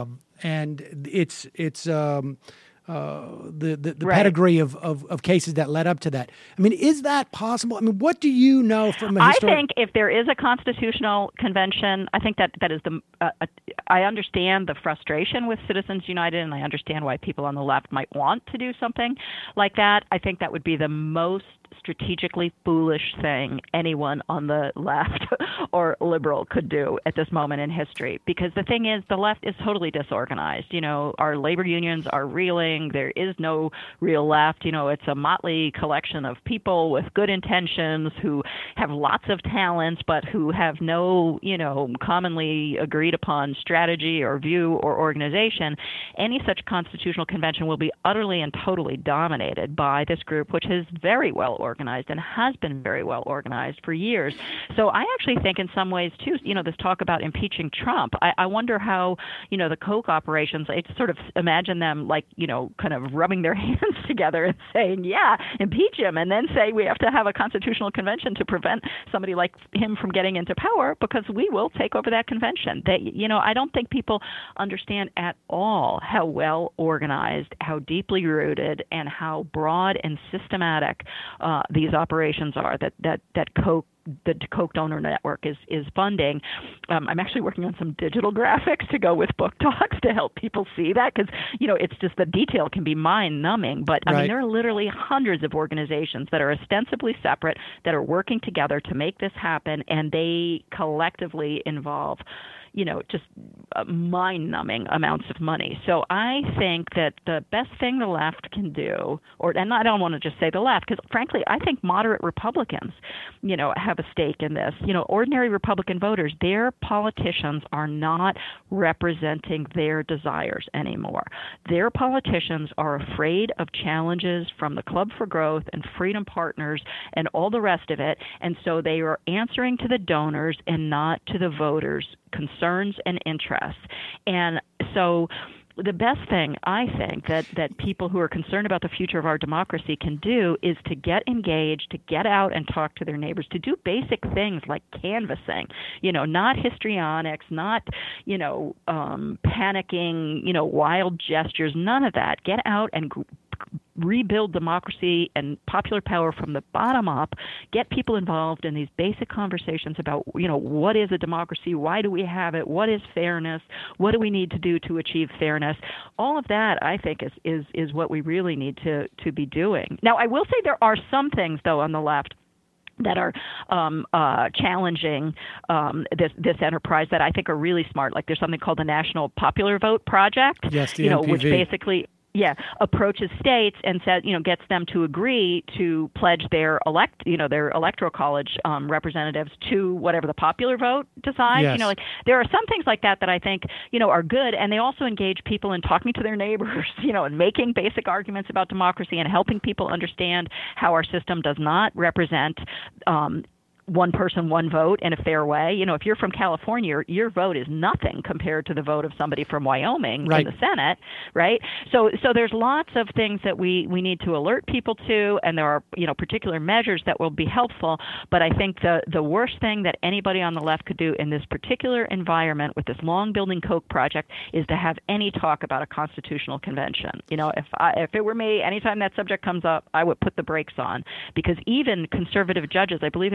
and its its um, uh, the the, the right. pedigree of, of of cases that led up to that. I mean, is that possible? I mean, what do you know from a I historic- think if there is a constitutional convention, I think that that is the. Uh, uh, I understand the frustration with Citizens United, and I understand why people on the left might want to do something like that. I think that would be the most strategically foolish thing anyone on the left or liberal could do at this moment in history. Because the thing is, the left is totally disorganized. You know, our labor unions are reeling. There is no real left. You know, it's a motley collection of people with good intentions who have lots of talents, but who have no, you know, commonly agreed upon strategy or view or organization. Any such constitutional convention will be utterly and totally dominated by this group, which is very well organized. organized and has been very well organized for years. So I actually think in some ways, too, you know, this talk about impeaching Trump, I, I wonder how, you know, the Koch operations, I sort of imagine them like, you know, kind of rubbing their hands together and saying, yeah, impeach him, and then say we have to have a constitutional convention to prevent somebody like him from getting into power because we will take over that convention. They, you know, I don't think people understand at all how well organized, how deeply rooted, and how broad and systematic uh, these operations are that that that Koch the Koch donor network is is funding. Um, I'm actually working on some digital graphics to go with book talks to help people see that because, you know, it's just the detail can be mind-numbing. But, I right. mean, there are literally hundreds of organizations that are ostensibly separate that are working together to make this happen, and they collectively involve, you know, just uh, mind-numbing amounts of money. So I think that the best thing the left can do, or and I don't want to just say the left, because frankly, I think moderate Republicans, you know, have a stake in this. You know, ordinary Republican voters, their politicians are not representing their desires anymore. Their politicians are afraid of challenges from the Club for Growth and Freedom Partners and all the rest of it, and so they are answering to the donors and not to the voters' concerns and interests. And so the best thing, I think, that, that people who are concerned about the future of our democracy can do is to get engaged, to get out and talk to their neighbors, to do basic things like canvassing, you know, not histrionics, not, you know, um, panicking, you know, wild gestures, none of that. Get out and gr- rebuild democracy and popular power from the bottom up, get people involved in these basic conversations about, you know, what is a democracy, why do we have it, what is fairness, what do we need to do to achieve fairness. All of that, I think, is is, is what we really need to, to be doing. Now, I will say there are some things, though, on the left that are um, uh, challenging um, this this enterprise that I think are really smart. Like there's something called the National Popular Vote Project, yes, the you know, N P V. Which basically yeah, approaches states and says, you know, gets them to agree to pledge their elect, you know, their electoral college um, representatives to whatever the popular vote decides. Yes. You know, like there are some things like that that I think, you know, are good, and they also engage people in talking to their neighbors, you know, and making basic arguments about democracy and helping people understand how our system does not represent um, one person, one vote in a fair way. You know, if you're from California, your, your vote is nothing compared to the vote of somebody from Wyoming right. in the Senate, right? So so there's lots of things that we, we need to alert people to, and there are, you know, particular measures that will be helpful. But I think the, the worst thing that anybody on the left could do in this particular environment with this long building Koch project is to have any talk about a constitutional convention. You know, if I, if it were me, anytime that subject comes up, I would put the brakes on, because even conservative judges, I believe it was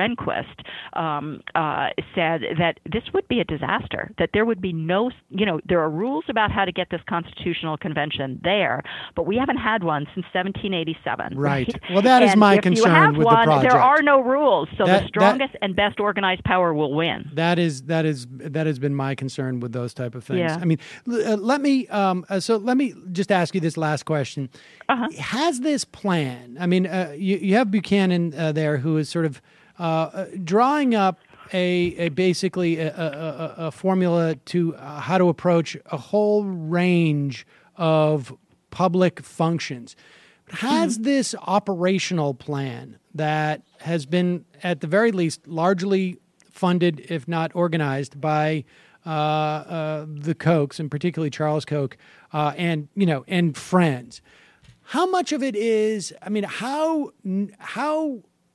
Rehnquist um, uh, said that this would be a disaster, that there would be no, you know, there are rules about how to get this constitutional convention there, but we haven't had one since seventeen eighty-seven. Right. right? Well, that is and my if concern you have with one, the project. There are no rules, so That- the strongest and best organized power will win. That is that is that has been my concern with those type of things. Yeah. I mean, l- uh, let me um, uh, so let me just ask you this last question: Uh-huh. Has this plan? I mean, uh, you you have Buchanan uh, there, who is sort of uh, uh, drawing up a, a basically a, a, a, a formula to uh, how to approach a whole range of public functions. Has mm-hmm. this operational plan that has been, at the very least, largely funded, if not organized, by uh, uh, the Kochs, and particularly Charles Koch, uh, and you know, and friends. How much of it is? I mean, how how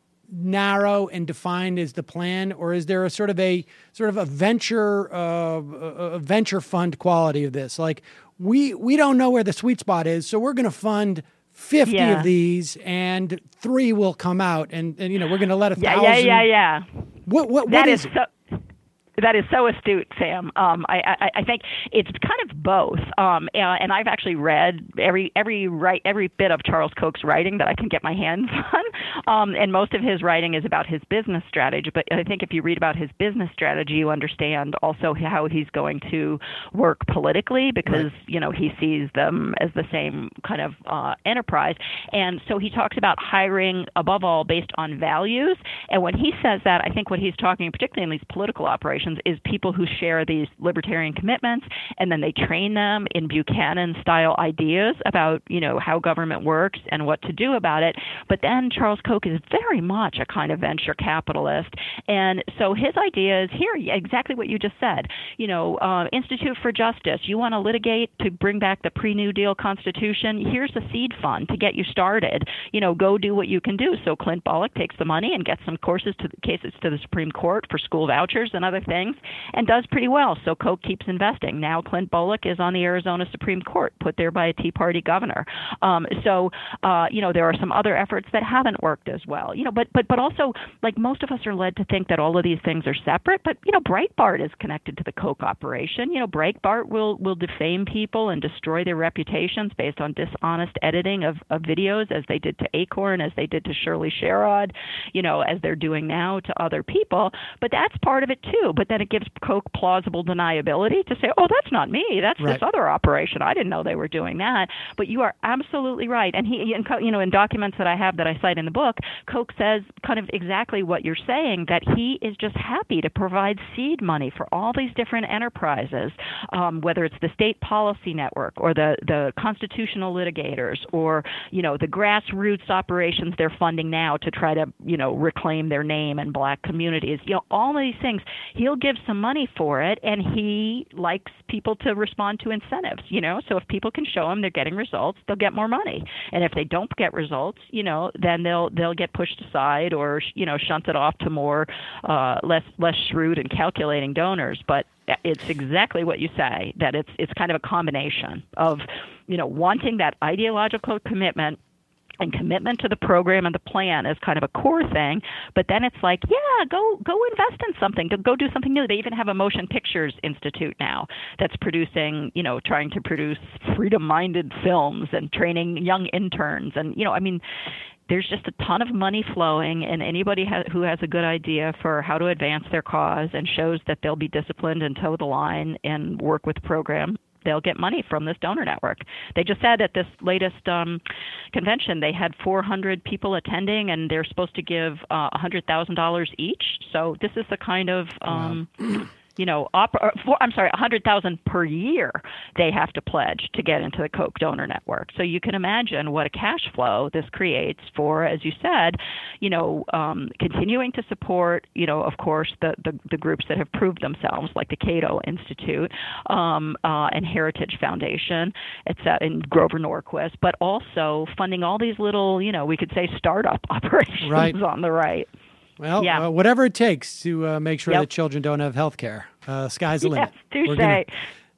narrow and defined is the plan, or is there a sort of a sort of a venture uh, a venture fund quality of this? Like we we don't know where the sweet spot is, so we're going to fund fifty yeah. of these, and three will come out, and, and you know we're going to let a yeah, thousand. Yeah, yeah, yeah. What what that what is, is so. That is so astute, Sam. Um, I, I, I think it's kind of both. Um, and I've actually read every every right every bit of Charles Koch's writing that I can get my hands on. Um, and most of his writing is about his business strategy. But I think if you read about his business strategy, you understand also how he's going to work politically, because right. you know he sees them as the same kind of uh, enterprise. And so he talks about hiring above all based on values. And when he says that, I think what he's talking, particularly in these political operations, is people who share these libertarian commitments, and then they train them in Buchanan-style ideas about, you know, how government works and what to do about it. But then Charles Koch is very much a kind of venture capitalist, and so his idea is here, exactly what you just said. You know, uh, Institute for Justice, you want to litigate to bring back the pre-New Deal Constitution? Here's a seed fund to get you started. You know, go do what you can do. So Clint Bullock takes the money and gets some courses to cases to the Supreme Court for school vouchers and other things, and does pretty well. So Koch keeps investing. Now Clint Bullock is on the Arizona Supreme Court, put there by a Tea Party governor. Um, so, uh, you know, there are some other efforts that haven't worked as well. You know, but but but also, like, most of us are led to think that all of these things are separate. But you know, Breitbart is connected to the Koch operation. You know, Breitbart will will defame people and destroy their reputations based on dishonest editing of, of videos, as they did to Acorn, as they did to Shirley Sherrod, you know, as they're doing now to other people. But that's part of it too. But then it gives Koch plausible deniability to say, oh, that's not me. That's right. this other operation. I didn't know they were doing that. But you are absolutely right. And he, you know, in documents that I have that I cite in the book, Koch says kind of exactly what you're saying, that he is just happy to provide seed money for all these different enterprises, um, whether it's the State Policy Network or the, the constitutional litigators, or, you know, the grassroots operations they're funding now to try to, you know, reclaim their name in black communities. You know, all of these things. He'll give some money for it, and he likes people to respond to incentives, you know. So if people can show him they're getting results, they'll get more money. And if they don't get results, you know, then they'll they'll get pushed aside, or, you know, shunted off to more uh, less less shrewd and calculating donors. But it's exactly what you say, that it's it's kind of a combination of, you know, wanting that ideological commitment and commitment to the program and the plan is kind of a core thing, but then it's like, yeah, go go invest in something, to go do something new. They even have a Motion Pictures Institute now that's producing, you know, trying to produce freedom-minded films and training young interns. And, you know, I mean, there's just a ton of money flowing, and anybody ha- who has a good idea for how to advance their cause and shows that they'll be disciplined and toe the line and work with the program, they'll get money from this donor network. They just said at this latest um, convention they had four hundred people attending, and they're supposed to give uh, one hundred thousand dollars each. So this is the kind of um, wow. you know, op- or for, I'm sorry, one hundred thousand dollars per year they have to pledge to get into the Koch donor network. So you can imagine what a cash flow this creates for, as you said, you know, um, continuing to support, you know, of course, the, the, the groups that have proved themselves, like the Cato Institute um, uh, and Heritage Foundation, et cetera, and Grover Norquist, but also funding all these little, you know, we could say startup operations right. on the right. Well, yeah. uh, whatever it takes to uh, make sure yep. that children don't have health care. Uh, sky's the limit. Yes, touche. We're gonna,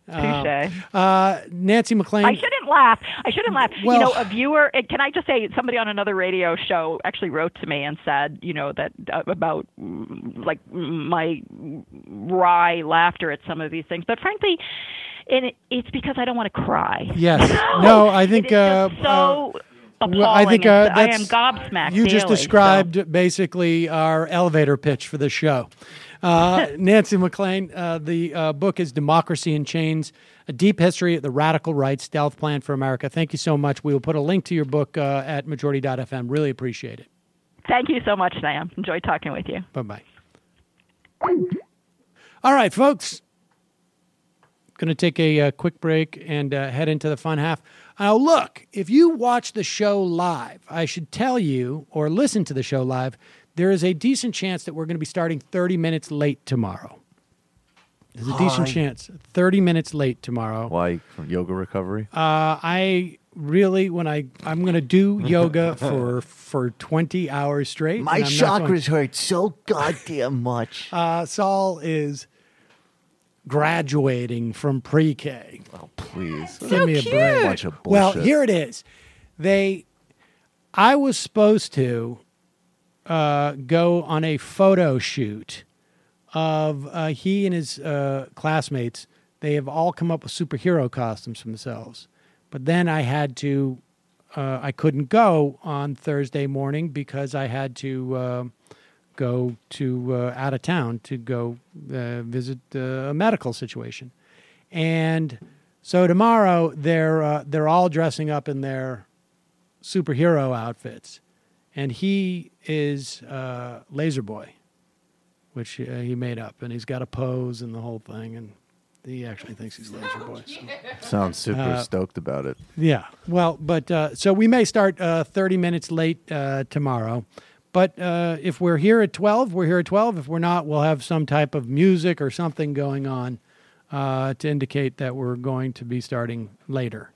Touche. Uh, Nancy McLean. I shouldn't laugh. I shouldn't laugh. Well- you know, a viewer. and Can I just say, somebody on another radio show actually wrote to me and said, you know, that uh, about mm, like my wry laughter at some of these things. But frankly, and it, it's because I don't want to cry. Yes. No, I think it is uh, just so. uh, appalling. well, I think uh, and I am that's, gobsmacked. you just daily, described so. basically our elevator pitch for the show. Uh, Nancy McLean, uh, the uh, book is Democracy in Chains, A Deep History of the Radical Right Stealth Plan for America. Thank you so much. We will put a link to your book uh, at majority dot f m. Really appreciate it. Thank you so much, Sam. Enjoyed talking with you. Bye-bye. All right, folks. Going to take a, uh quick break and uh, head into the fun half. Now, look, if you watch the show live, I should tell you, or listen to the show live, there is a decent chance that we're going to be starting thirty minutes late tomorrow. There's a decent Hi. chance. thirty minutes late tomorrow. Why? From yoga recovery? Uh, I really, when I, I'm going to do yoga for for twenty hours straight. My and I'm not going- chakras hurt so goddamn much. Uh, Saul is graduating from pre-K. Oh, please. Give me a cute. break. Bunch of Well, bullshit. here it is. They, I was supposed to uh, go on a photo shoot of uh, he and his uh, classmates. They have all come up with superhero costumes for themselves. But then I had to, uh, I couldn't go on Thursday morning because I had to uh, go to uh, out of town to go uh, visit uh, a medical situation. And so tomorrow they're uh, they're all dressing up in their superhero outfits, and he is uh, Laser Boy, which uh, he made up, and he's got a pose and the whole thing, and he actually thinks he's Laser Boy. So. Sounds super Uh, stoked about it. Yeah, well, but uh, so we may start uh, thirty minutes late uh, tomorrow. But uh, if we're here at twelve, we're here at twelve. If we're not, we'll have some type of music or something going on uh, to indicate that we're going to be starting later.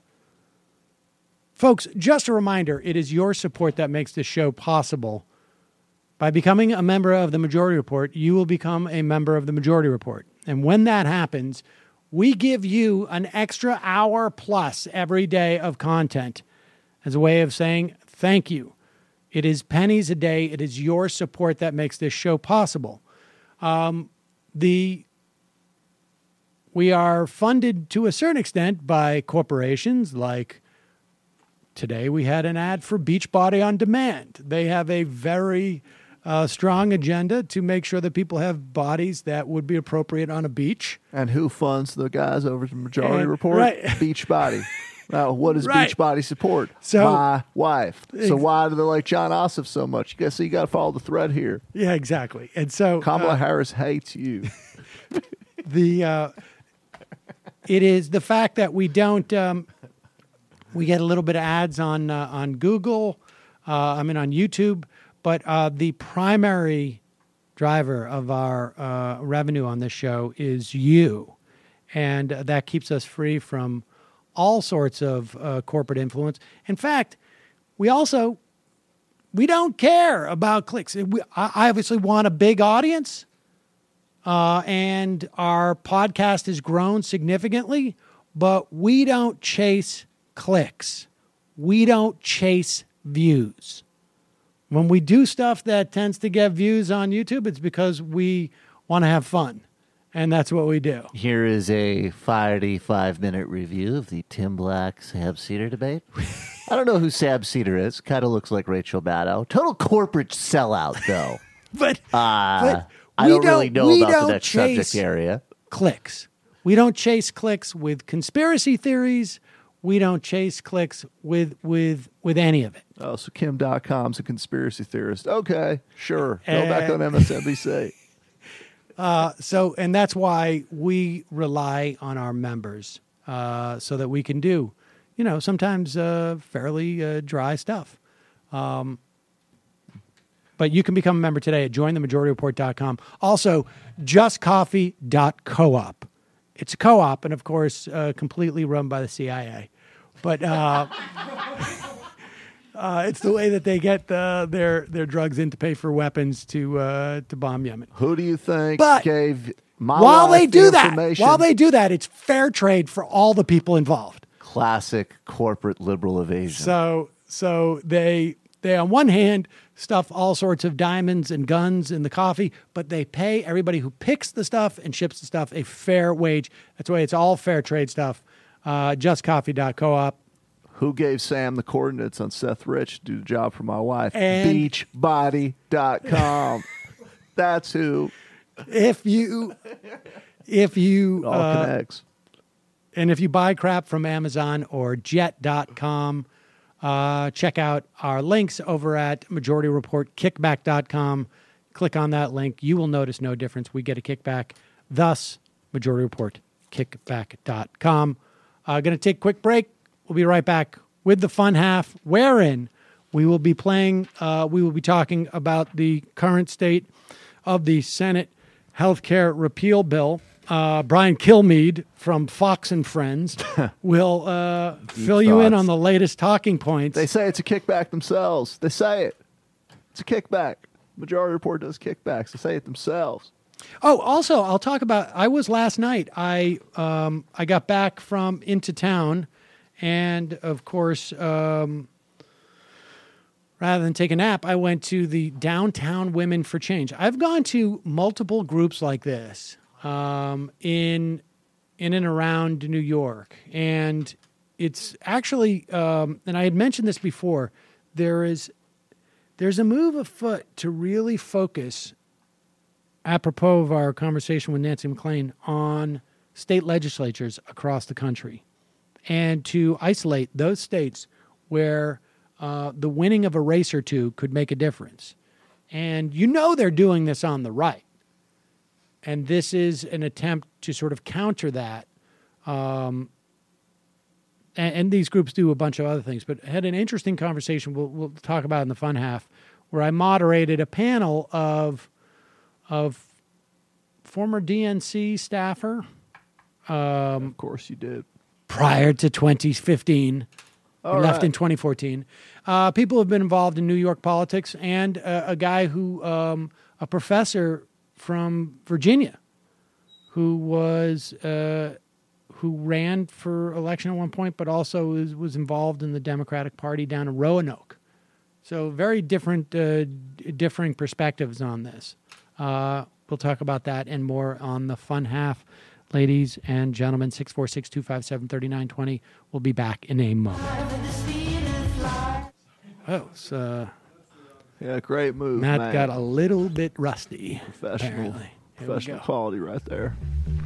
Folks, just a reminder, it is your support that makes this show possible. By becoming a member of the Majority Report, you will become a member of the Majority Report. And when that happens, we give you an extra hour plus every day of content as a way of saying thank you. It is pennies a day. It is your support that makes this show possible. Um, the we are funded to a certain extent by corporations like today we had an ad for Beachbody On Demand. They have a very uh, strong agenda to make sure that people have bodies that would be appropriate on a beach. And who funds the guys over to Majority And- Report? right. Beachbody. Now, what does Right. Beachbody support? So- My wife. So Ex- why do they like John Ossoff so much? You guys, so you got to follow the thread here. Yeah, exactly. And so Kamala uh, Harris hates you. the uh, it is the fact that we don't um, we get a little bit of ads on uh, on Google, uh, I mean on YouTube, but uh, the primary driver of our uh, revenue on this show is you, and uh, that keeps us free from all sorts of uh, corporate influence. In fact, we also we don't care about clicks. We, I obviously want a big audience. Uh, and our podcast has grown significantly, but we don't chase clicks. We don't chase views. When we do stuff that tends to get views on YouTube, it's because we want to have fun, and that's what we do. Here is a forty-five minute review of the Tim Black Sab Cedar debate. I don't know who Sab Cedar is. Kind of looks like Rachel Maddow. Total corporate sellout, though. But, Uh, but I we don't really know we about the don't next chase subject area. Clicks. We don't chase clicks with conspiracy theories. We don't chase clicks with with with any of it. Oh, so Kim dot com's a conspiracy theorist. Okay, sure. Go Uh, back on M S N B C. Uh, so, and that's why we rely on our members uh, so that we can do, you know, sometimes uh, fairly uh, dry stuff. Um, but you can become a member today at join the majority report dot com. Also, just coffee dot coop. It's a co-op, and of course, uh, completely run by the C I A. But uh, uh, it's the way that they get the, their their drugs in to pay for weapons to uh, to bomb Yemen. Who do you think But- gave My while life, they the do that, information. while they do that, it's fair trade for all the people involved. Classic corporate liberal evasion. So, so they they on one hand stuff all sorts of diamonds and guns in the coffee, but they pay everybody who picks the stuff and ships the stuff a fair wage. That's why it's all fair trade stuff. Uh, just coffee dot coop. Who gave Sam the coordinates on Seth Rich to do the job for my wife? And- beachbody dot com. That's who. If you, if you, It all uh, connects. and if you buy crap from Amazon or jet dot com, uh, check out our links over at Majority Report Kickback dot com. Click on that link. You will notice no difference. We get a kickback. Thus, Majority Report Kickback dot com. Uh, going to take a quick break. We'll be right back with the fun half, wherein we will be playing, uh, we will be talking about the current state of the Senate healthcare repeal bill. Uh, Brian Kilmeade from Fox and Friends will uh, fill you in thoughts. on the latest talking points. They say it's a kickback themselves. They say it. It's a kickback. Majority Report does kickbacks. They say it themselves. Oh, also, I'll talk about. I was last night. I um, I got back from into town, and of course, um, rather than take a nap, I went to the Downtown Women for Change. I've gone to multiple groups like this um, in in and around New York, and it's actually. Um, and I had mentioned this before. There is there's a move afoot to really focus, apropos of our conversation with Nancy McLean, on state legislatures across the country and to isolate those states where uh, the winning of a race or two could make a difference. And you know they're doing this on the right. And this is an attempt to sort of counter that. Um, and, and these groups do a bunch of other things. But I had an interesting conversation we'll, we'll talk about in the fun half where I moderated a panel of of former D N C staffer. Um, of course you did. Prior to twenty fifteen. All he left right. in twenty fourteen. Uh, people have been involved in New York politics, and uh, a guy who, um, a professor from Virginia, who was uh, who ran for election at one point, but also was, was involved in the Democratic Party down in Roanoke. So very different, uh, differing perspectives on this. Uh, we'll talk about that and more on the fun half. Ladies and gentlemen, six four six, two five seven, three nine two zero. We'll be back in a moment. Oh, so Yeah, great move, Matt man. got a little bit rusty. Professional, apparently. Here we professional go. quality right there.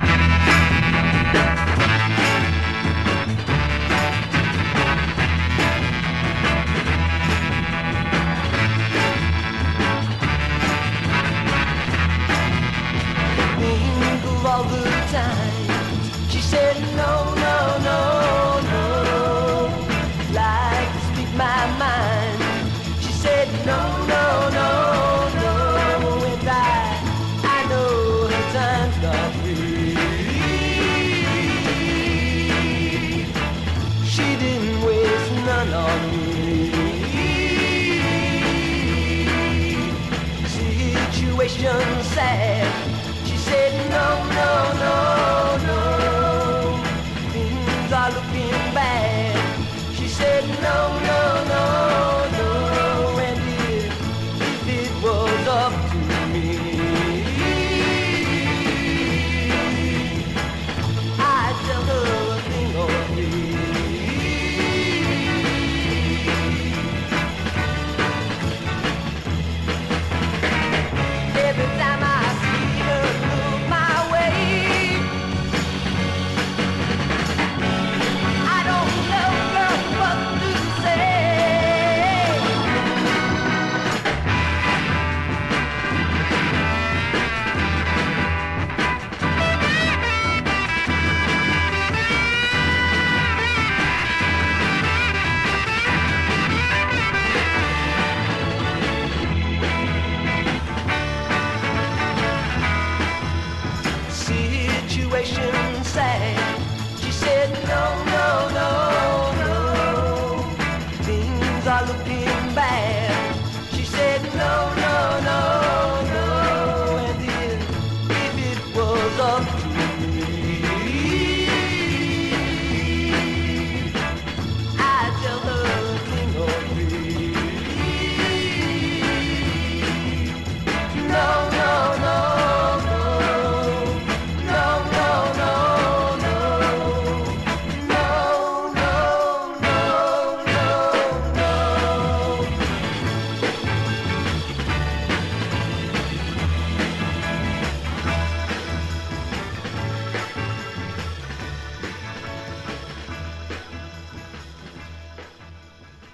Think of all the times she said no, no, no, no. Like to speak my mind. She said no, no, no, no. And I, I know her time's not free. She didn't waste none on me. Situation sad. She said no, no, no, no. Things are looking bad. She said no, no,